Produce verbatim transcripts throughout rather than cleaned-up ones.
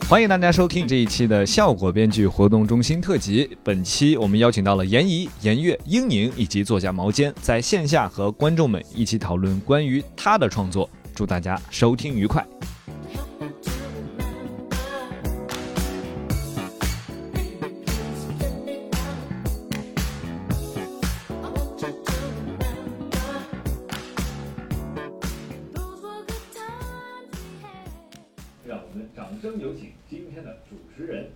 欢迎大家收听这一期的效果编剧活动中心特辑。本期我们邀请到了严怡、严月、英宁以及作家毛尖，在线下和观众们一起讨论关于他的创作。祝大家收听愉快。让我们掌声有请今天的主持人。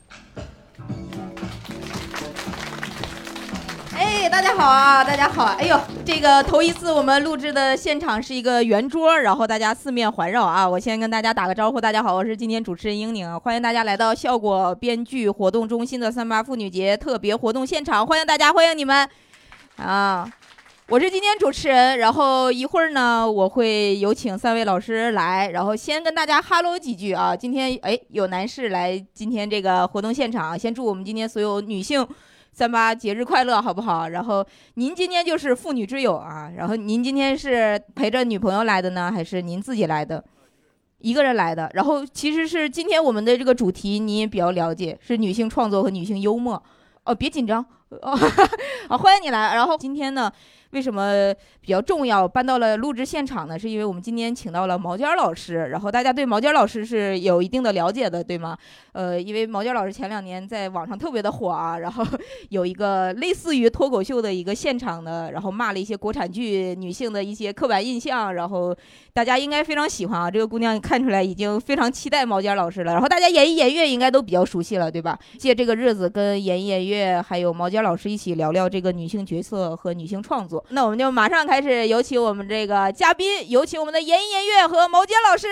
哎，大家好啊，大家好！哎呦，这个头一次我们录制的现场是一个圆桌，然后大家四面环绕啊。我先跟大家打个招呼，大家好，我是今天主持人英宁，欢迎大家来到效果编剧活动中心的三八妇女节特别活动现场，欢迎大家，欢迎你们啊！我是今天主持人，然后一会儿呢，我会有请三位老师来，然后先跟大家哈喽几句啊。今天哎，有男士来今天这个活动现场，先祝我们今天所有女性三八节日快乐，好不好？然后您今天就是妇女之友啊，然后您今天是陪着女朋友来的呢，还是您自己来的？一个人来的。然后其实是今天我们的这个主题你也比较了解，是女性创作和女性幽默。哦，别紧张哦，好，欢迎你来。然后今天呢，为什么比较重要搬到了录制现场呢？是因为我们今天请到了毛尖老师，然后大家对毛尖老师是有一定的了解的，对吗？呃，因为毛尖老师前两年在网上特别的火啊，然后有一个类似于脱口秀的一个现场的，然后骂了一些国产剧女性的一些刻板印象，然后大家应该非常喜欢啊。这个姑娘看出来已经非常期待毛尖老师了，然后大家演艺演乐应该都比较熟悉了，对吧？借这个日子跟演艺演乐还有毛尖老师一起聊聊这个女性角色和女性创作。那我们就马上开始，有请我们这个嘉宾，有请我们的演艺演乐和毛尖老师。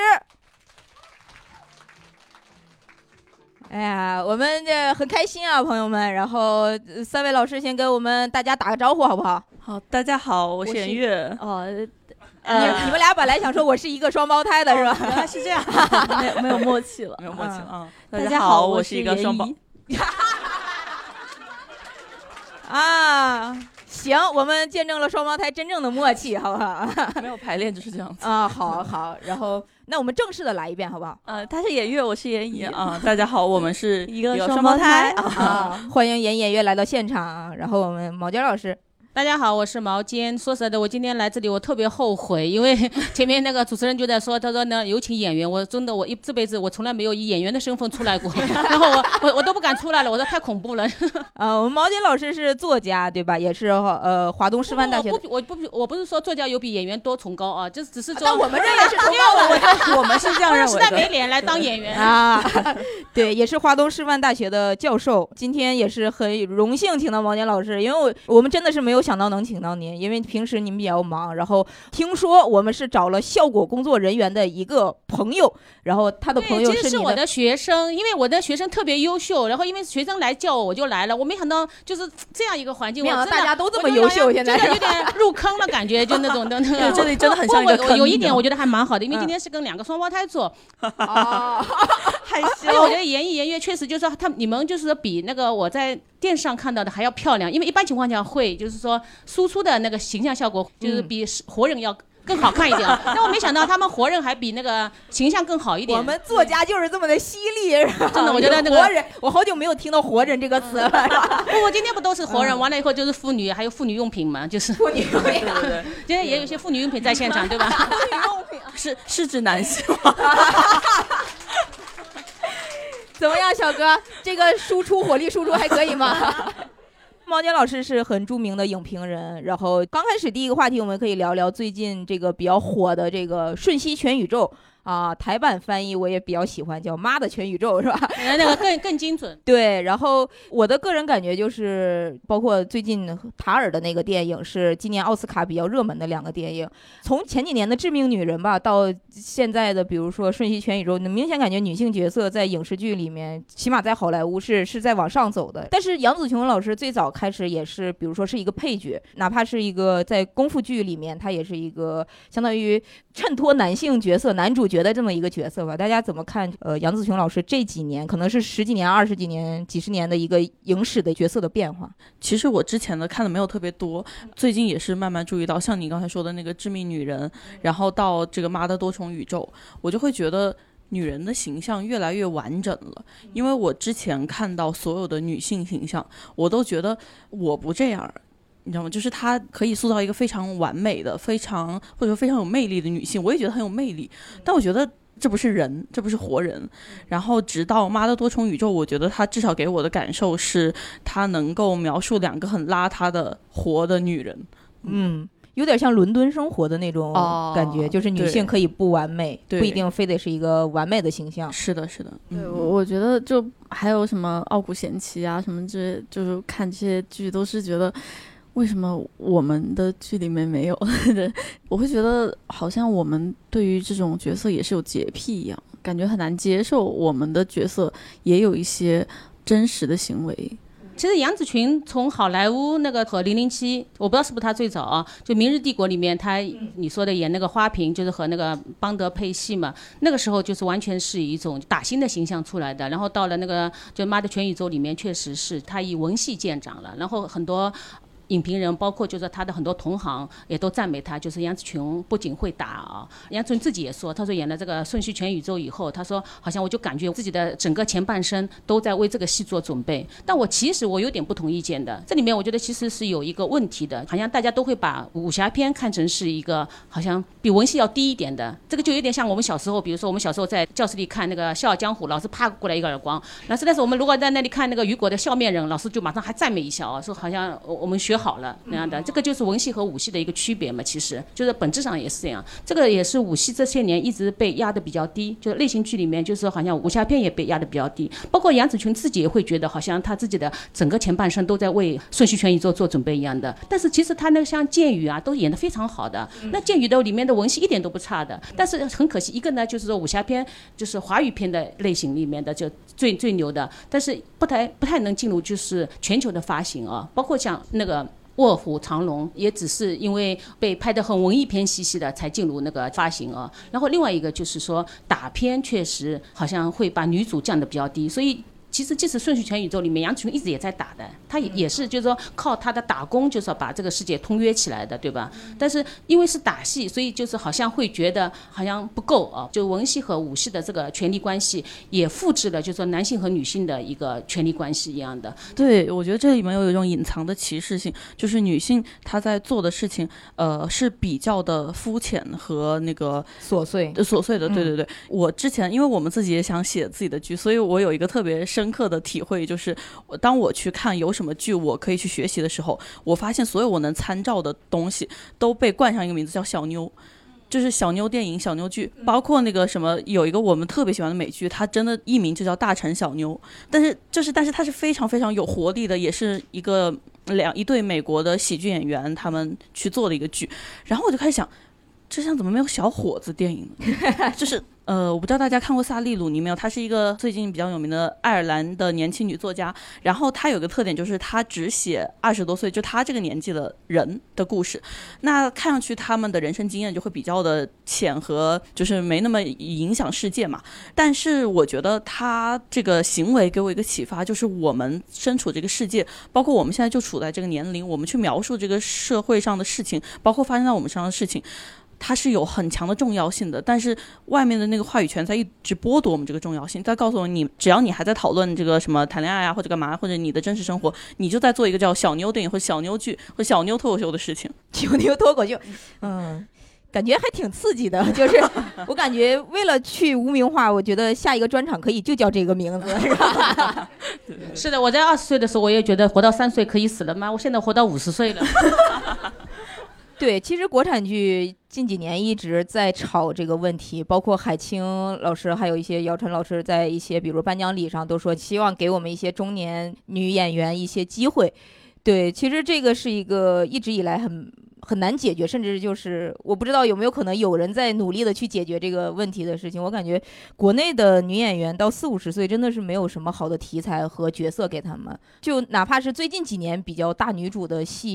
哎呀，我们这很开心啊，朋友们。然后三位老师先跟我们大家打个招呼，好不好？ 好，大家好，我是严月。 哦，呃、你, 你们俩本来想说我是一个双胞胎的是吧？ 哦、原来是这样，没有没有默契了，没有默契了。嗯， 大家好，我是一个双胞。 啊，行，我们见证了双胞胎真正的默契，好不好？ 没有排练就是这样子啊，好好，然后那我们正式的来一遍，好不好？ 呃，他是严月，我是严怡啊。大家好，我们是一个双胞胎啊，欢迎严演月来到现场。然后我们毛尖老师。 大家好，我是毛尖。说实在的，我今天来这里，我特别后悔，因为前面那个主持人就在说，他说呢，有请演员。我真的，我一这辈子我从来没有以演员的身份出来过，然后我我我都不敢出来了，我说太恐怖了。 呃，我们毛尖老师是作家，对吧？也是呃华东师范大学的。 我不我不我不是说作家有比演员多崇高啊，就只是说。 但我们认为是崇高的， 我, 我们是这样认为的。 实在没脸来当演员啊。对，也是华东师范大学的教授。今天也是很荣幸请到毛尖老师，因为我我们真的是没有想到能请到您。因为平时你们比较忙，然后听说我们是找了效果工作人员的一个朋友，然后他的朋友是你的， 其实是我的学生，因为我的学生特别优秀，然后因为学生来叫我，我就来了。我没想到就是这样一个环境， 没想到大家都这么优秀，现在有点入坑了，感觉就那种的那个。 这里真的很像一个坑。 有一点我觉得还蛮好的，因为今天是跟两个双胞胎做， 哦， 害羞。因为我觉得演艺演乐确实就是说，他你们就是说比那个我在电视上看到的还要漂亮，因为一般情况下会就是说输出的那个形象效果就是比活人要更好看一点。但我没想到他们活人还比那个形象更好一点。 我们作家就是这么的犀利， 真的，我觉得那个活人，我好久没有听到活人这个词了。 不，我今天不都是活人，完了以后就是妇女，还有妇女用品嘛，就是妇女用品。 对对， 今天也有一些妇女用品在现场，对吧？ 妇女用品是是指男性吗？ 怎么样，小哥？这个输出火力输出还可以吗？毛尖老师是很著名的影评人，然后刚开始第一个话题我们可以聊聊最近这个比较火的这个《瞬息全宇宙》啊，台版翻译我也比较喜欢，叫《妈的全宇宙》，是吧？ 那个更更精准。 对，然后我的个人感觉就是，包括最近塔尔的那个电影是今年奥斯卡比较热门的两个电影，从前几年的《致命女人》吧，到现在的比如说《瞬息全宇宙》，你明显感觉女性角色在影视剧里面，起码在好莱坞是是在往上走的。但是杨紫琼老师最早开始也是，比如说是一个配角，哪怕是一个在功夫剧里面，她也是一个相当于衬托男性角色、男主角的这么一个角色吧。大家怎么看？呃，杨紫琼老师这几年可能是十几年、二十几年、几十年的一个影史的角色的变化？ 其实我之前的看的没有特别多，最近也是慢慢注意到，像你刚才说的那个《致命女人》，然后到这个《妈的多重宇宙》，我就会觉得女人的形象越来越完整了。因为我之前看到所有的女性形象，我都觉得我不这样，你知道吗？就是她可以塑造一个非常完美的、非常或者说非常有魅力的女性，我也觉得很有魅力，但我觉得这不是人，这不是活人。然后直到《妈的多重宇宙》，我觉得她至少给我的感受是，她能够描述两个很邋遢的活的女人。 嗯，有点像伦敦生活的那种感觉， 哦、 就是女性可以不完美，不一定非得是一个完美的形象。 是的，是的。 对，嗯、我觉得就还有什么傲骨贤妻啊什么这些，就是看这些剧都是觉得，为什么我们的剧里面没有？我会觉得好像我们对于这种角色也是有洁癖一样，感觉很难接受我们的角色也有一些真实的行为。 其实杨紫琼从好莱坞那个和零零七，我不知道是不是她最早啊，就《明日帝国》里面她你说的演那个花瓶，就是和那个邦德配戏嘛，那个时候就是完全是一种打星的形象出来的。然后到了那个就《妈的全宇宙》里面，确实是她以文戏见长了，然后很多影评人包括就是他的很多同行也都赞美他，就是杨紫琼不仅会打啊，杨紫琼自己也说，他说演了这个《瞬息全宇宙》以后，他说好像我就感觉自己的整个前半生都在为这个戏做准备。但我其实我有点不同意见的，这里面我觉得其实是有一个问题的，好像大家都会把武侠片看成是一个好像比文戏要低一点的，这个就有点像我们小时候，比如说我们小时候在教室里看那个《笑傲江湖》，老师啪过来一个耳光，但是但是我们如果在那里看那个雨果的《笑面人》，老师就马上还赞美一下啊，说好像我们学好了那样的，这个就是文戏和武戏的一个区别嘛，其实就是本质上也是这样。这个也是武戏这些年一直被压得比较低，就是类型剧里面就是好像武侠片也被压得比较低，包括杨紫琼自己也会觉得好像她自己的整个前半生都在为瞬息全宇宙做准备一样的。但是其实她那个像剑雨啊都演得非常好的，那剑雨的里面的文戏一点都不差的，但是很可惜一个呢就是说武侠片就是华语片的类型里面的就最最牛的，但是不太不太能进入就是全球的发行啊，包括像那个卧虎藏龙也只是因为被拍得很文艺片兮兮的才进入那个发行啊。然后另外一个就是说打片确实好像会把女主降得比较低，所以其实即使瞬息全宇宙里面杨紫琼一直也在打的，她也是就是说靠她的打工就是要把这个世界通约起来的，对吧？但是因为是打戏，所以就是好像会觉得好像不够啊，就文戏和武戏的这个权力关系也复制了就是说男性和女性的一个权力关系一样的。 对，我觉得这里面有一种隐藏的歧视性，就是女性她在做的事情呃是比较的肤浅和那个琐碎琐碎的。对对对、嗯、我之前因为我们自己也想写自己的剧，所以我有一个特别深刻的体会，就是当我去看有什么剧我可以去学习的时候，我发现所有我能参照的东西都被冠上一个名字叫小妞，就是小妞电影、小妞剧，包括那个什么有一个我们特别喜欢的美剧，它真的译名就叫大城小妞，但是就是但是它是非常非常有活力的，也是一个两一对美国的喜剧演员他们去做的一个剧。然后我就开始想，这像怎么没有小伙子电影呢？就是呃，我不知道大家看过萨利鲁尼没有？她是一个最近比较有名的爱尔兰的年轻女作家，然后她有个特点就是她只写二十多岁，就她这个年纪的人的故事。那看上去他们的人生经验就会比较的浅和就是没那么影响世界嘛。但是我觉得她这个行为给我一个启发，就是我们身处这个世界，包括我们现在就处在这个年龄，我们去描述这个社会上的事情，包括发生在我们身上的事情，它是有很强的重要性的，但是外面的那个话语权在一直剥夺我们这个重要性，在告诉我你，只要你还在讨论这个什么谈恋爱啊或者干嘛，或者你的真实生活，你就在做一个叫小妞电影或者小妞剧或者小妞脱口秀的事情。 小妞脱口秀，嗯，感觉还挺刺激的。就是我感觉为了去无名化，我觉得下一个专场可以就叫这个名字，是吧？ 是的，我在二十岁的时候，我也觉得活到三岁可以死了吗？我现在活到五十岁了。 对，其实国产剧近几年一直在吵这个问题，包括海清老师还有一些姚晨老师在一些比如颁奖礼上都说希望给我们一些中年女演员一些机会。对，其实这个是一个一直以来很很难解决，甚至就是我不知道有没有可能有人在努力的去解决这个问题的事情。我感觉国内的女演员到四五十岁真的是没有什么好的题材和角色给他们，就哪怕是最近几年比较大女主的戏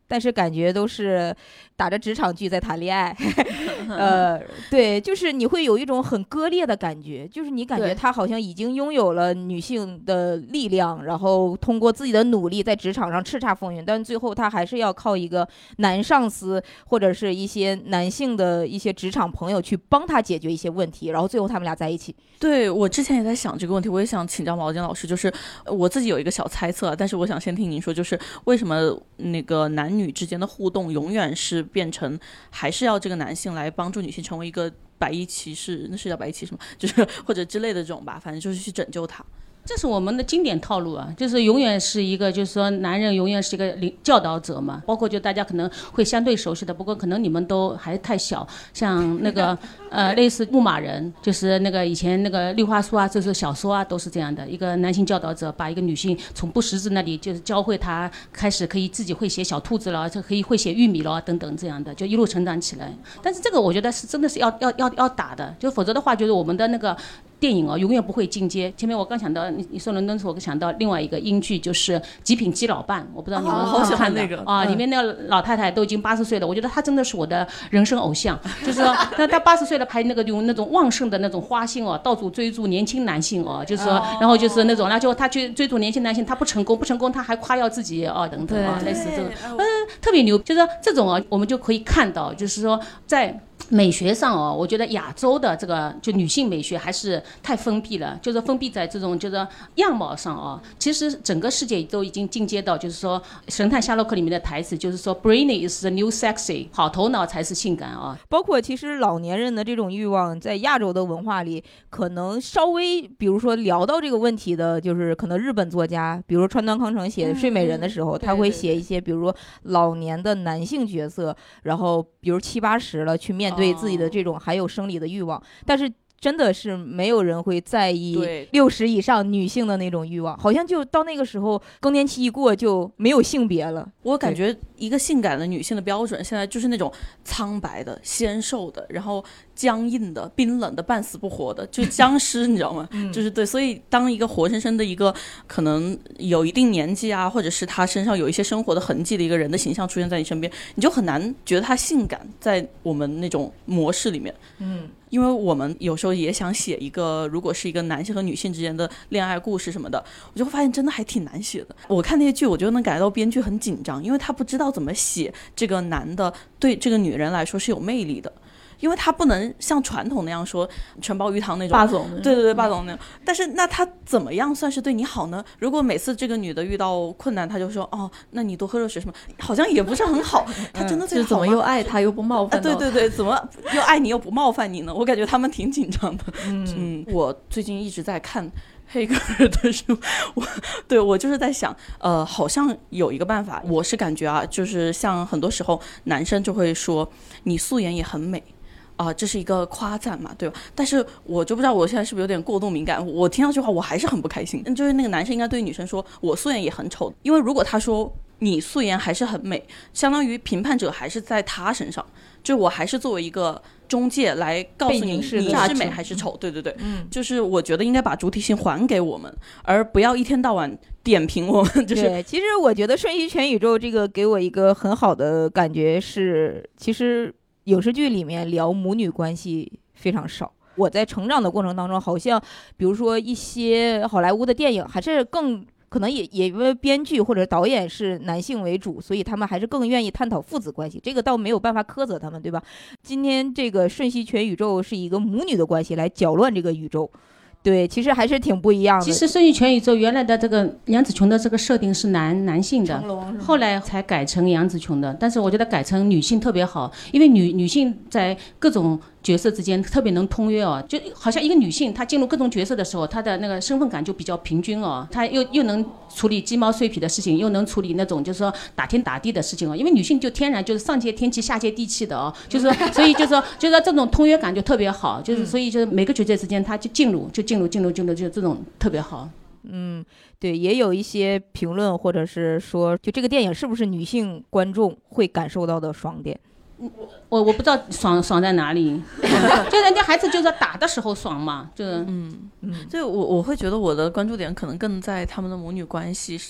但是感觉都是打着职场剧在谈恋爱，呃，对，就是你会有一种很割裂的感觉，就是你感觉他好像已经拥有了女性的力量，然后通过自己的努力在职场上叱咤风云，但最后他还是要靠一个男上司或者是一些男性的一些职场朋友去帮他解决一些问题，然后最后他们俩在一起。 对，我之前也在想这个问题，我也想请教毛尖老师，就是我自己有一个小猜测，但是我想先听您说，就是为什么那个男女之间的互动永远是变成还是要这个男性来帮助女性成为一个白衣骑士，那是叫白衣骑士吗？就是或者之类的这种吧，反正就是去拯救他。 这是我们的经典套路啊，就是永远是一个，就是说男人永远是一个领教导者嘛。包括就大家可能会相对熟悉的，不过可能你们都还太小，像那个呃类似牧马人，就是那个以前那个绿花书啊，就是小说啊，都是这样的一个男性教导者，把一个女性从不识字那里就是教会她开始可以自己会写小兔子了，就可以会写玉米了等等这样的，就一路成长起来。但是这个我觉得是真的是要要要要打的，就否则的话，就是我们的那个电影啊，永远不会进阶。前面我刚想到你你说伦敦时，我想到另外一个英剧，就是《极品基佬伴》，我不知道你们好喜欢看那个啊，里面那个老太太都已经八十岁了，我觉得她真的是我的人生偶像。就是说，那她八十岁了，拍那个用那种旺盛的那种花心哦，到处追逐年轻男性哦，就是说，然后就是那种，然后就她去追逐年轻男性，她不成功，不成功，她还夸耀自己哦，等等啊，类似这种，嗯，特别牛。就是说这种啊，我们就可以看到，就是说在美学上哦，我觉得亚洲的这个就女性美学还是太封闭了，就是封闭在这种就是样貌上哦。其实整个世界都已经进阶到，就是说《神探夏洛克》里面的台词，就是说 "Brainy is the new sexy"， 好头脑才是性感啊。 包括其实老年人的这种欲望，在亚洲的文化里，可能稍微比如说聊到这个问题的，就是可能日本作家，比如川端康成写《睡美人》的时候， 嗯、 他会写一些，比如说老年的男性角色，然后比如七八十了去面对自己的这种还有生理的欲望，但是真的是没有人会在意六十以上女性的那种欲望，好像就到那个时候更年期一过就没有性别了。 我感觉一个性感的女性的标准现在就是那种苍白的、纤瘦的，然后僵硬的、冰冷的、半死不活的，就是僵尸你知道吗、嗯、就是对，所以当一个活生生的一个可能有一定年纪啊，或者是他身上有一些生活的痕迹的一个人的形象出现在你身边，你就很难觉得他性感，在我们那种模式里面。嗯，因为我们有时候也想写一个如果是一个男性和女性之间的恋爱故事什么的，我就会发现真的还挺难写的。我看那些剧我就能感觉到编剧很紧张，因为他不知道怎么写这个男的对这个女人来说是有魅力的，因为他不能像传统那样说纯鲍鱼汤那种霸总， 对对对霸总那种、嗯、但是那他怎么样算是对你好呢？如果每次这个女的遇到困难他就说哦那你多喝热水什么，好像也不是很好他真的对他好吗、嗯、 就是怎么又爱他又不冒犯、啊、 对对对，怎么又爱你又不冒犯你呢？我感觉他们挺紧张的。嗯, 嗯我最近一直在看黑格尔的书，我对我就是在想呃，好像有一个办法，我是感觉啊，就是像很多时候男生就会说你素颜也很美啊、呃，这是一个夸赞嘛，对吧？但是我就不知道我现在是不是有点过度敏感，我听到这句话我还是很不开心。就是那个男生应该对女生说我素颜也很丑，因为如果他说你素颜还是很美，相当于评判者还是在他身上，就我还是作为一个中介来告诉你你是美还是丑、嗯、对对对、嗯、就是我觉得应该把主体性还给我们，而不要一天到晚点评我们。就是对，其实我觉得瞬息全宇宙这个给我一个很好的感觉是，其实影视剧里面聊母女关系非常少。我在成长的过程当中，好像比如说一些好莱坞的电影还是更可能也也因为编剧或者导演是男性为主，所以他们还是更愿意探讨父子关系，这个倒没有办法苛责他们，对吧？今天这个瞬息全宇宙是一个母女的关系来搅乱这个宇宙，对，其实还是挺不一样的。 其实瞬息全宇宙原来的这个杨紫琼的这个设定是男男性的，后来才改成杨紫琼的，但是我觉得改成女性特别好，因为女女性在各种角色之间特别能通约哦，就好像一个女性她进入各种角色的时候，她的那个身份感就比较平均哦，她又又能处理鸡毛碎皮的事情，又能处理那种就是说打天打地的事情哦，因为女性就天然就是上接天气下接地气的哦，就是说所以就是说就是说这种通约感就特别好，就是所以就是每个角色之间她就进入就进入进入进入就这种特别好。 嗯，对，也有一些评论或者是说，就这个电影是不是女性观众会感受到的爽点？ 我我不知道爽爽在哪里，就人家孩子就是打的时候爽嘛，就嗯嗯，所以我我会觉得我的关注点可能更在他们的母女关系，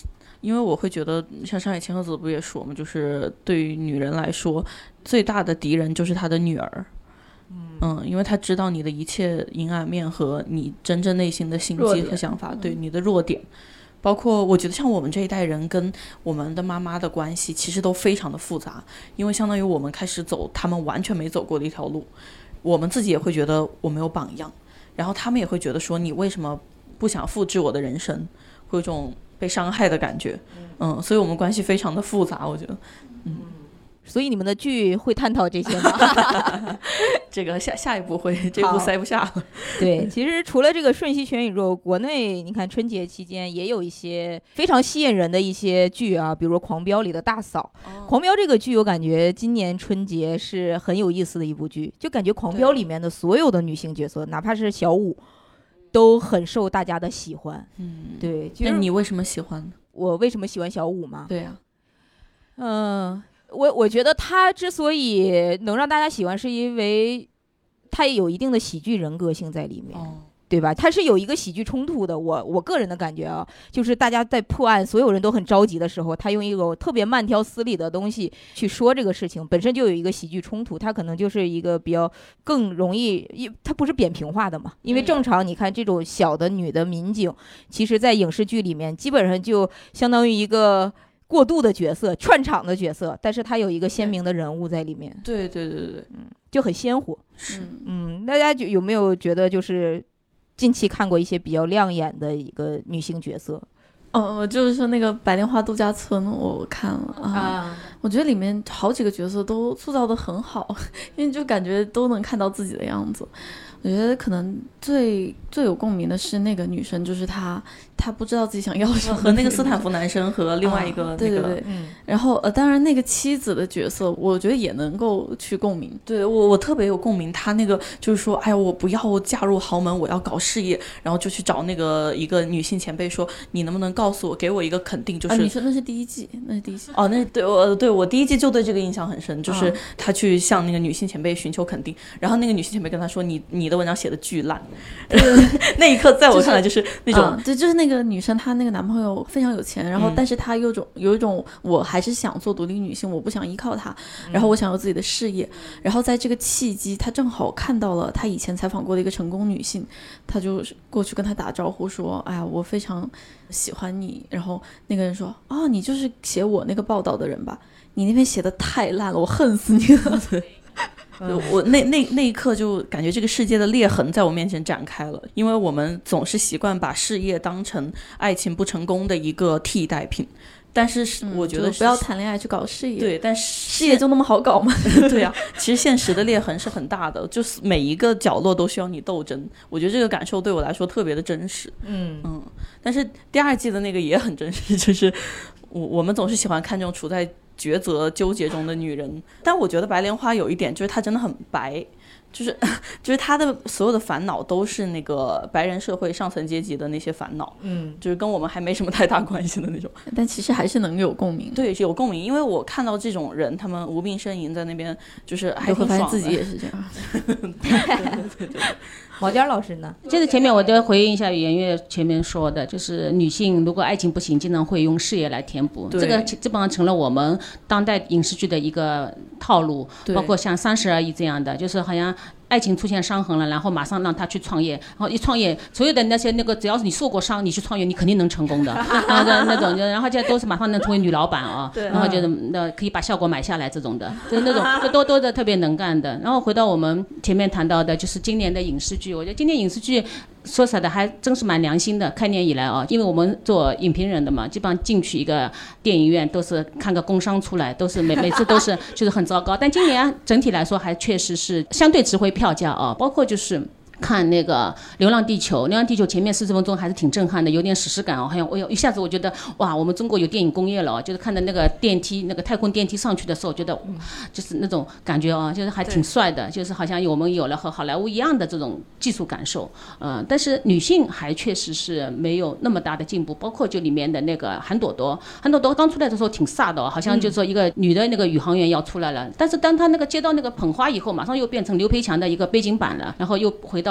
因为我会觉得像上海千鹤子不也说嘛，就是对于女人来说最大的敌人就是她的女儿。嗯，因为她知道你的一切阴暗面和你真正内心的心机和想法，对你的弱点。包括我觉得像我们这一代人跟我们的妈妈的关系其实都非常的复杂，因为相当于我们开始走他们完全没走过的一条路，我们自己也会觉得我没有榜样，然后他们也会觉得说你为什么不想复制我的人生，会有一种被伤害的感觉。嗯，所以我们关系非常的复杂，我觉得。嗯， 所以你们的剧会探讨这些吗？ 这个下下一步会，这一步塞不下了。 对，其实除了这个瞬息全宇宙，国内你看春节期间也有一些非常吸引人的一些剧啊，比如说《狂飙》里的大嫂。哦、狂飙这个剧，我感觉今年春节是很有意思的一部剧，就感觉《狂飙》里面的所有的女性角色，哪怕是小五，都很受大家的喜欢。嗯，对。就是、 那你为什么喜欢？ 我为什么喜欢小五吗？ 对呀、 啊，嗯、呃。我我觉得他之所以能让大家喜欢，是因为他也有一定的喜剧人格性在里面，哦、对吧？他是有一个喜剧冲突的。我我个人的感觉啊，就是大家在破案，所有人都很着急的时候，他用一个特别慢条斯理的东西去说这个事情，本身就有一个喜剧冲突。他可能就是一个比较更容易，他不是扁平化的嘛。因为正常你看这种小的女的民警，其实在影视剧里面基本上就相当于一个过渡的角色，串场的角色，但是他有一个鲜明的人物在里面。 对对对对对， 嗯，就很鲜活。 是， 嗯，大家就有没有觉得就是近期看过一些比较亮眼的一个女性角色？ 哦，就是说那个百莲花度假村，我看了啊，啊我觉得里面好几个角色都塑造得很好，因为就感觉都能看到自己的样子。我觉得可能最最有共鸣的是那个女生，就是她，她不知道自己想要什么， 和那个斯坦福男生和另外一个、那个啊、对对对，嗯，然后呃，当然那个妻子的角色，我觉得也能够去共鸣。 对我我特别有共鸣，她那个就是说，哎呀，我不要嫁入豪门，我要搞事业，然后就去找那个一个女性前辈说，你能不能告诉我，给我一个肯定，就是、 啊、你说那是第一季，那是第一季哦，那对我对我第一季就对这个印象很深，就是她去向那个女性前辈寻求肯定，然后那个女性前辈跟她说，你你的文章写的巨烂，那一刻在我看来就是那种， 就是嗯、对，就是那个女生，她那个男朋友非常有钱，然后但是她有种有一种，我还是想做独立女性，我不想依靠他，然后我想有自己的事业，然后在这个契机，她正好看到了她以前采访过的一个成功女性，她就过去跟她打招呼说，哎呀，我非常喜欢你，然后那个人说，哦，你就是写我那个报道的人吧，你那篇写的太烂了，我恨死你了。对。 我那那那一刻就感觉这个世界的裂痕在我面前展开了，因为我们总是习惯把事业当成爱情不成功的一个替代品，但是我觉得、 嗯、不要谈恋爱去搞事业， 对，但是事业就那么好搞吗？ 对啊，其实现实的裂痕是很大的，就是每一个角落都需要你斗争。我觉得这个感受对我来说特别的真实。嗯嗯，但是第二季的那个也很真实，就是我我们总是喜欢看这种处在抉择纠结中的女人，但我觉得白莲花有一点就是她真的很白，就是就是她的所有的烦恼都是那个白人社会上层阶级的那些烦恼，嗯，就是跟我们还没什么太大关系的那种， 但其实还是能有共鸣。 对，有共鸣，因为我看到这种人，他们无病呻吟在那边，就是还挺爽的， 会发现自己也是这样。 对对对对。 毛尖老师呢？ 就是前面我就回应一下圆月前面说的，就是女性如果爱情不行，经常会用事业来填补，这个基本上成了我们当代影视剧的一个套路，包括像三十而已这样的，就是好像爱情出现伤痕了，然后马上让他去创业，然后一创业，所有的那些那个只要是你受过伤，你去创业，你肯定能成功的，然后那种，然后现在都是马上能成为女老板啊，然后就是那可以把效果买下来这种的，就是那种就多多的特别能干的。然后回到我们前面谈到的，就是今年的影视剧，我觉得今年影视剧说实在的还真是蛮良心的，开年以来啊，因为我们做影评人的嘛，基本上进去一个电影院都是看个工伤出来，都是每每次都是就是很糟糕，但今年整体来说还确实是相对值回票价啊，包括就是看那个《流浪地球》，《流浪地球》前面四十分钟还是挺震撼的，有点史诗感哦，好像我有一下子我觉得哇，我们中国有电影工业了，就是看的那个电梯，那个太空电梯上去的时候，觉得就是那种感觉啊，就是还挺帅的，就是好像我们有了和好莱坞一样的这种技术感受，嗯、呃，但是女性还确实是没有那么大的进步，包括就里面的那个韩朵朵，韩朵朵刚出来的时候挺飒的、哦，好像就说一个女的那个宇航员要出来了，但是当她那个接到那个捧花以后，马上又变成刘培强的一个背景板了，然后又回到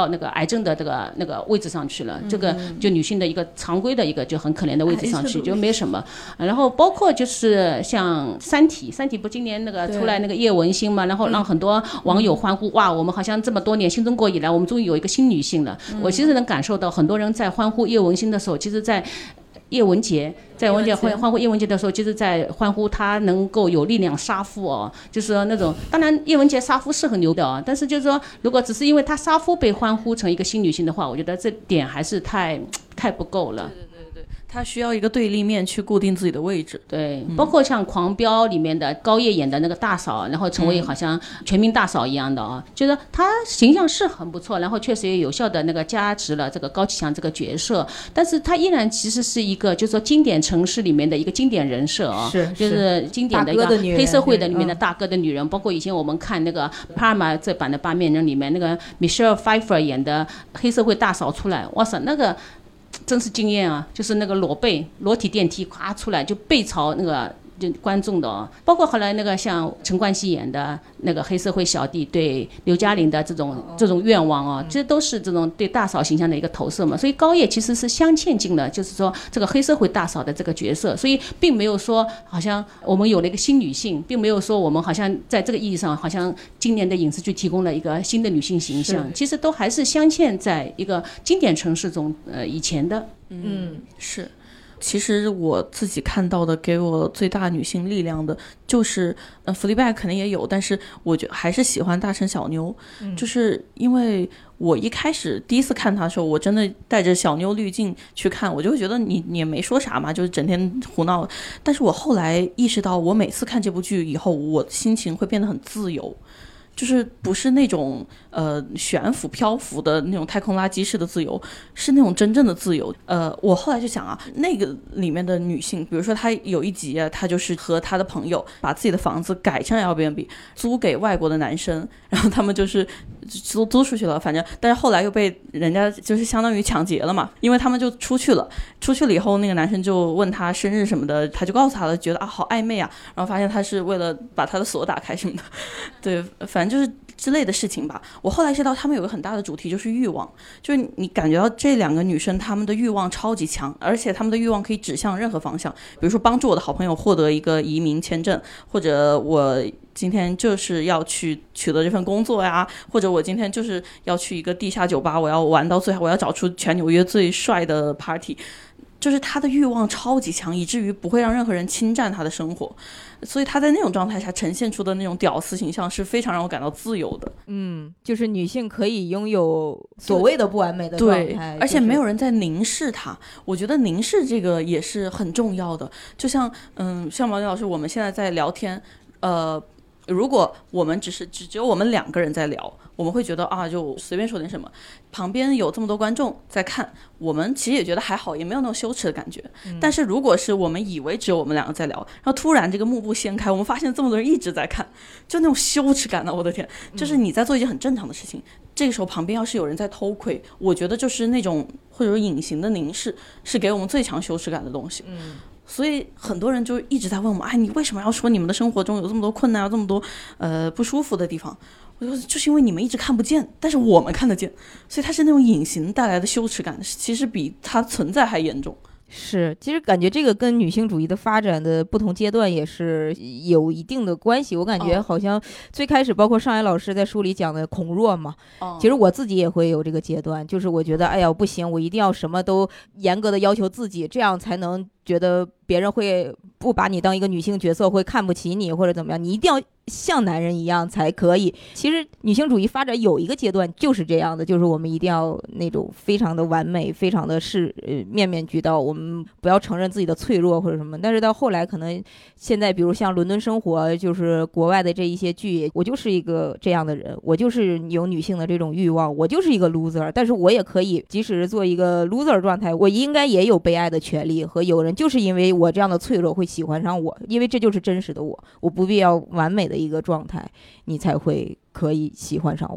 到那个癌症的这个那个位置上去了，这个就女性的一个常规的一个就很可怜的位置上去，就没什么。然后包括就是像《三体》，《三体》不今年那个出来那个叶文心嘛，然后让很多网友欢呼，哇，我们好像这么多年新中国以来，我们终于有一个新女性了。我其实能感受到很多人在欢呼叶文心的时候，其实在叶文洁在文洁欢欢呼叶文洁的时候，就是在欢呼她能够有力量杀夫哦，就是说那种，当然叶文洁杀夫是很牛的啊，但是就是说，如果只是因为她杀夫被欢呼成一个新女性的话，我觉得这点还是太太不够了。 对对对对，她需要一个对立面去固定自己的位置。 对，包括像《狂飙》里面的高叶演的那个大嫂，然后成为好像全民大嫂一样的啊，嗯、就是她形象是很不错，然后确实也有效的那个加持了这个高启强这个角色，但是她依然其实是一个就是说经典城市里面的一个经典人设啊， 是就是经典的一个黑社会的里面的大哥的女人，嗯、包括以前我们看那个帕尔玛这版的《八面人》里面那个 Michelle Pfeiffer 演的黑社会大嫂出来，哇塞，那个真是惊艳啊！就是那个裸背裸体电梯咵出来就背朝那个就观众的哦，包括后来那个像陈冠希演的那个黑社会小弟对刘嘉玲的这种这种愿望哦，这都是这种对大嫂形象的一个投射嘛。所以高叶其实是镶嵌进了，就是说这个黑社会大嫂的这个角色，所以并没有说好像我们有了一个新女性，并没有说我们好像在这个意义上好像今年的影视剧提供了一个新的女性形象，其实都还是镶嵌在一个经典城市中呃以前的。 嗯，是。其实我自己看到的给我最大女性力量的就是呃福利拜肯定也有，但是我觉得还是喜欢大城小妞、嗯、就是因为我一开始第一次看她的时候，我真的带着小妞滤镜去看，我就会觉得你你也没说啥嘛，就是整天胡闹。但是我后来意识到，我每次看这部剧以后，我心情会变得很自由，就是不是那种呃悬浮漂浮的那种太空垃圾式的自由，是那种真正的自由。呃，我后来就想啊，那个里面的女性，比如说她有一集啊，她就是和她的朋友把自己的房子改成 Airbnb 租给外国的男生，然后他们就是租租出去了，反正但是后来又被人家就是相当于抢劫了嘛，因为他们就出去了，出去了以后那个男生就问他生日什么的，他就告诉他了，觉得啊好暧昧啊，然后发现他是为了把他的锁打开什么的，对，反正就是之类的事情吧。我后来知道他们有个很大的主题就是欲望，就是你感觉到这两个女生她们的欲望超级强，而且她们的欲望可以指向任何方向，比如说帮助我的好朋友获得一个移民签证，或者我今天就是要去取得这份工作呀，或者我今天就是要去一个地下酒吧，我要玩到最后，我要找出全纽约最帅的 party， 就是他的欲望超级强，以至于不会让任何人侵占他的生活，所以他在那种状态下呈现出的那种屌丝形象是非常让我感到自由的。 嗯，就是女性可以拥有所谓的不完美的状态， 对，而且没有人在凝视她。我觉得凝视这个也是很重要的。就像嗯，像毛尖老师，我们现在在聊天，呃。如果我们只是只只有我们两个人在聊，我们会觉得啊，就随便说点什么，旁边有这么多观众在看，我们其实也觉得还好，也没有那种羞耻的感觉、嗯、但是如果是我们以为只有我们两个在聊，然后突然这个幕布掀开，我们发现这么多人一直在看，就那种羞耻感呢，我的天，就是你在做一件很正常的事情、嗯、这个时候旁边要是有人在偷窥，我觉得就是那种或者说隐形的凝视是给我们最强羞耻感的东西。嗯，所以很多人就一直在问我，哎，你为什么要说你们的生活中有这么多困难，有这么多呃不舒服的地方？我说就是因为你们一直看不见，但是我们看得见，所以它是那种隐形带来的羞耻感，其实比它存在还严重。 是，其实感觉这个跟女性主义的发展的不同阶段也是有一定的关系。我感觉好像最开始包括上海老师在书里讲的孔弱嘛、哦、其实我自己也会有这个阶段，就是我觉得哎呀不行，我一定要什么都严格的要求自己，这样才能觉得别人会不把你当一个女性角色，会看不起你或者怎么样，你一定要像男人一样才可以。其实女性主义发展有一个阶段就是这样的，就是我们一定要那种非常的完美，非常的是呃面面俱到，我们不要承认自己的脆弱或者什么。但是到后来可能现在比如像伦敦生活，就是国外的这一些剧，我就是一个这样的人，我就是有女性的这种欲望，我就是一个 loser， 但是我也可以即使做一个 loser 状态，我应该也有被爱的权利，和有人就是因为我这样的脆弱会喜欢上我，因为这就是真实的我，我不必要完美的一个状态你才会可以喜欢上我。 哦，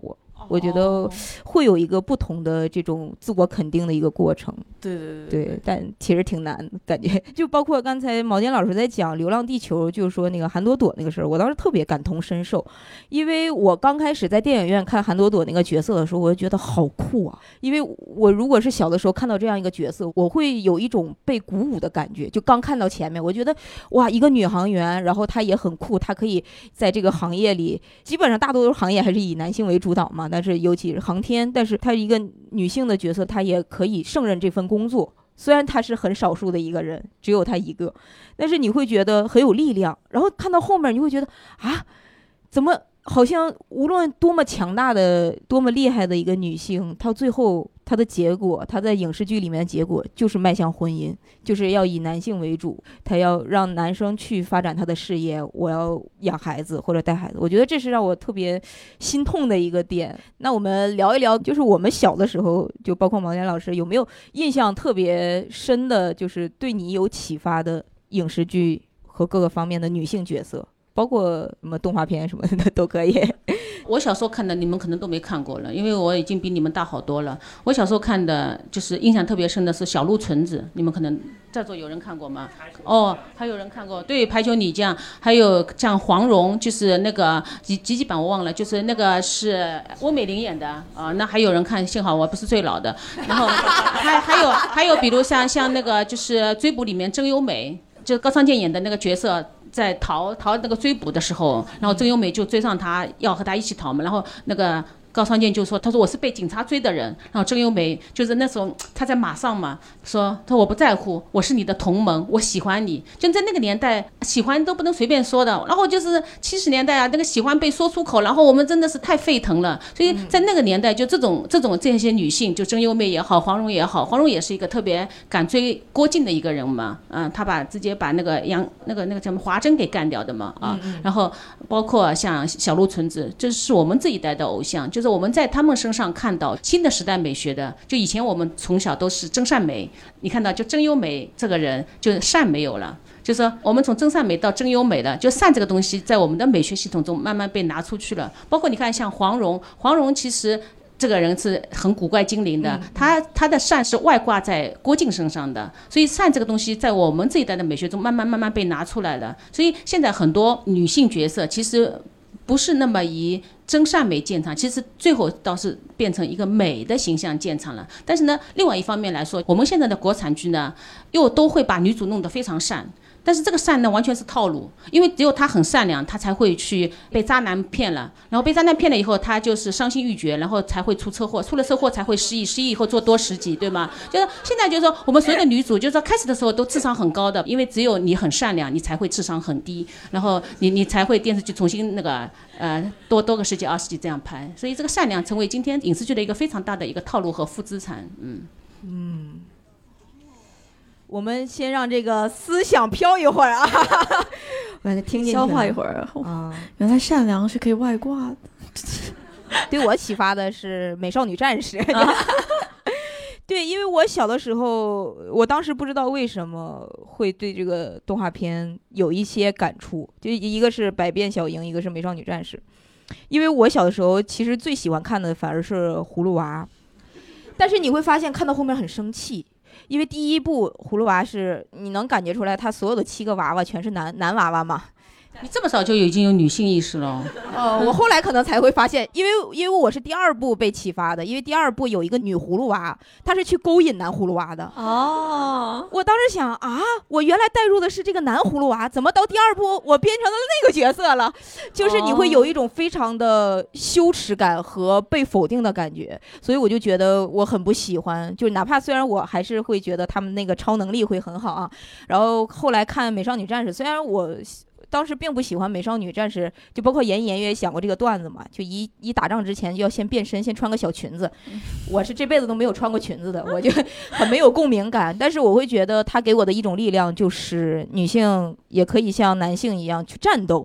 我觉得会有一个不同的这种自我肯定的一个过程。 对对对对, 对，但其实挺难的感觉。就包括刚才毛尖老师在讲《流浪地球》，就是说那个韩朵朵那个事儿，我当时特别感同身受，因为我刚开始在电影院看韩朵朵那个角色的时候，我就觉得好酷啊！因为我如果是小的时候看到这样一个角色，我会有一种被鼓舞的感觉。就刚看到前面，我觉得哇，一个女航员，然后她也很酷，她可以在这个行业里，基本上大多数行业还是以男性为主导嘛，但是尤其是航天，但是她一个女性的角色，她也可以胜任这份工作。虽然她是很少数的一个人，只有她一个，但是你会觉得很有力量。然后看到后面，你会觉得啊，怎么好像无论多么强大的、多么厉害的一个女性，到最后她的结果，她在影视剧里面的结果就是迈向婚姻，就是要以男性为主，她要让男生去发展他的事业，我要养孩子或者带孩子。我觉得这是让我特别心痛的一个点。那我们聊一聊，就是我们小的时候，就包括毛尖老师，有没有印象特别深的，就是对你有启发的影视剧和各个方面的女性角色？包括什么动画片什么的都可以。 我小时候看的你们可能都没看过了，因为我已经比你们大好多了。我小时候看的就是印象特别深的是小鹿纯子，你们可能在座有人看过吗？哦，还有人看过，对，排球女将，还有像黄蓉，就是那个几几几版我忘了，就是那个是翁美玲演的啊、呃。那还有人看，幸好我不是最老的。然后还还有还有比如像像那个就是追捕里面真优美，就高仓健演的那个角色。在逃逃那个追捕的时候，然后真优美就追上他，要和他一起逃嘛。然后那个高仓健就说：“他说我是被警察追的人。”然后真优美就是那时候他在马上嘛，说：“他说我不在乎，我是你的同盟，我喜欢你。”就在那个年代，喜欢都不能随便说的。然后就是七十年代啊，那个喜欢被说出口，然后我们真的是太沸腾了。所以在那个年代，就这种这种这些女性，就真优美也好，黄蓉也好，黄蓉也是一个特别敢追郭靖的一个人嘛。嗯，她把直接把那个杨那个那个什么华筝给干掉的嘛啊。然后包括像小鹿纯子，这是我们这一代的偶像，就是我们在他们身上看到新的时代美学的。就以前我们从小都是真善美，你看到就真优美这个人，就善没有了。就是说我们从真善美到真优美了，就善这个东西在我们的美学系统中慢慢被拿出去了。包括你看像黄蓉，黄蓉其实这个人是很古怪精灵的，他他的善是外挂在郭靖身上的，所以善这个东西在我们这一代的美学中慢慢慢慢被拿出来了。所以现在很多女性角色其实不是那么以真善美见长，其实最后倒是变成一个美的形象见长了。但是呢，另外一方面来说，我们现在的国产剧呢，又都会把女主弄得非常善。但是这个善呢，完全是套路，因为只有她很善良，她才会去被渣男骗了，然后被渣男骗了以后，她就是伤心欲绝，然后才会出车祸，出了车祸才会失忆，失忆以后做多十级，对吗？就是现在就是说，我们所有的女主，就是说开始的时候都智商很高的，因为只有你很善良，你才会智商很低，然后你你才会电视剧重新那个呃多多个十几二十集这样拍，所以这个善良成为今天影视剧的一个非常大的一个套路和负资产。嗯嗯。我们先让这个思想飘一会儿啊，我听进去消化一会儿啊。原来善良是可以外挂的。 对我启发的是《美少女战士》啊。对，因为我小的时候，我当时不知道为什么会对这个动画片有一些感触，就一个是《百变小樱》，一个是《美少女战士》。因为我小的时候其实最喜欢看的反而是葫芦娃，但是你会发现看到后面很生气。因为第一部葫芦娃是你能感觉出来，他所有的七个娃娃全是男男娃娃嘛。 你这么早就已经有女性意识了？ 呃，我后来可能才会发现，因为因为我是第二部被启发的，因为第二部有一个女葫芦娃，她是去勾引男葫芦娃的。哦，我当时想啊，我原来带入的是这个男葫芦娃，怎么到第二部我变成了那个角色了？就是你会有一种非常的羞耻感和被否定的感觉，所以我就觉得我很不喜欢。就哪怕虽然我还是会觉得他们那个超能力会很好啊，然后后来看《美少女战士》，虽然我当时并不喜欢美少女战士，就包括严严也想过这个段子嘛，就一一打仗之前就要先变身，先穿个小裙子。我是这辈子都没有穿过裙子的，我就很没有共鸣感。但是我会觉得他给我的一种力量就是女性也可以像男性一样去战斗。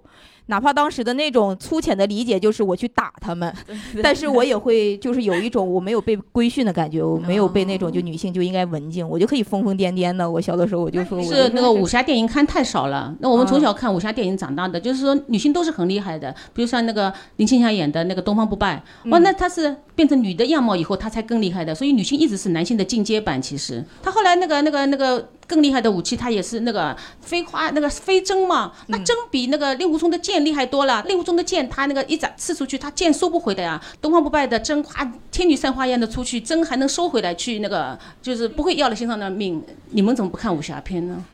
哪怕当时的那种粗浅的理解就是我去打他们，但是我也会就是有一种我没有被规训的感觉，我没有被那种就女性就应该文静，我就可以疯疯癫癫的。我小的时候我就说我是那个武侠电影看太少了，那我们从小看武侠电影长大的，就是说女性都是很厉害的，比如像那个林青霞演的那个东方不败，哇，那她是变成女的样貌以后她才更厉害的，所以女性一直是男性的进阶版。其实她后来那个那个那个更厉害的武器，她也是那个飞花那个飞针嘛，那针比那个令狐冲的剑厉害多了。令狐冲的剑他那个一斩刺出去，他剑收不回的呀。东方不败的针哗天女散花一样的出去，针还能收回来去那个就是不会要了心上的命。你们怎么不看武侠片呢？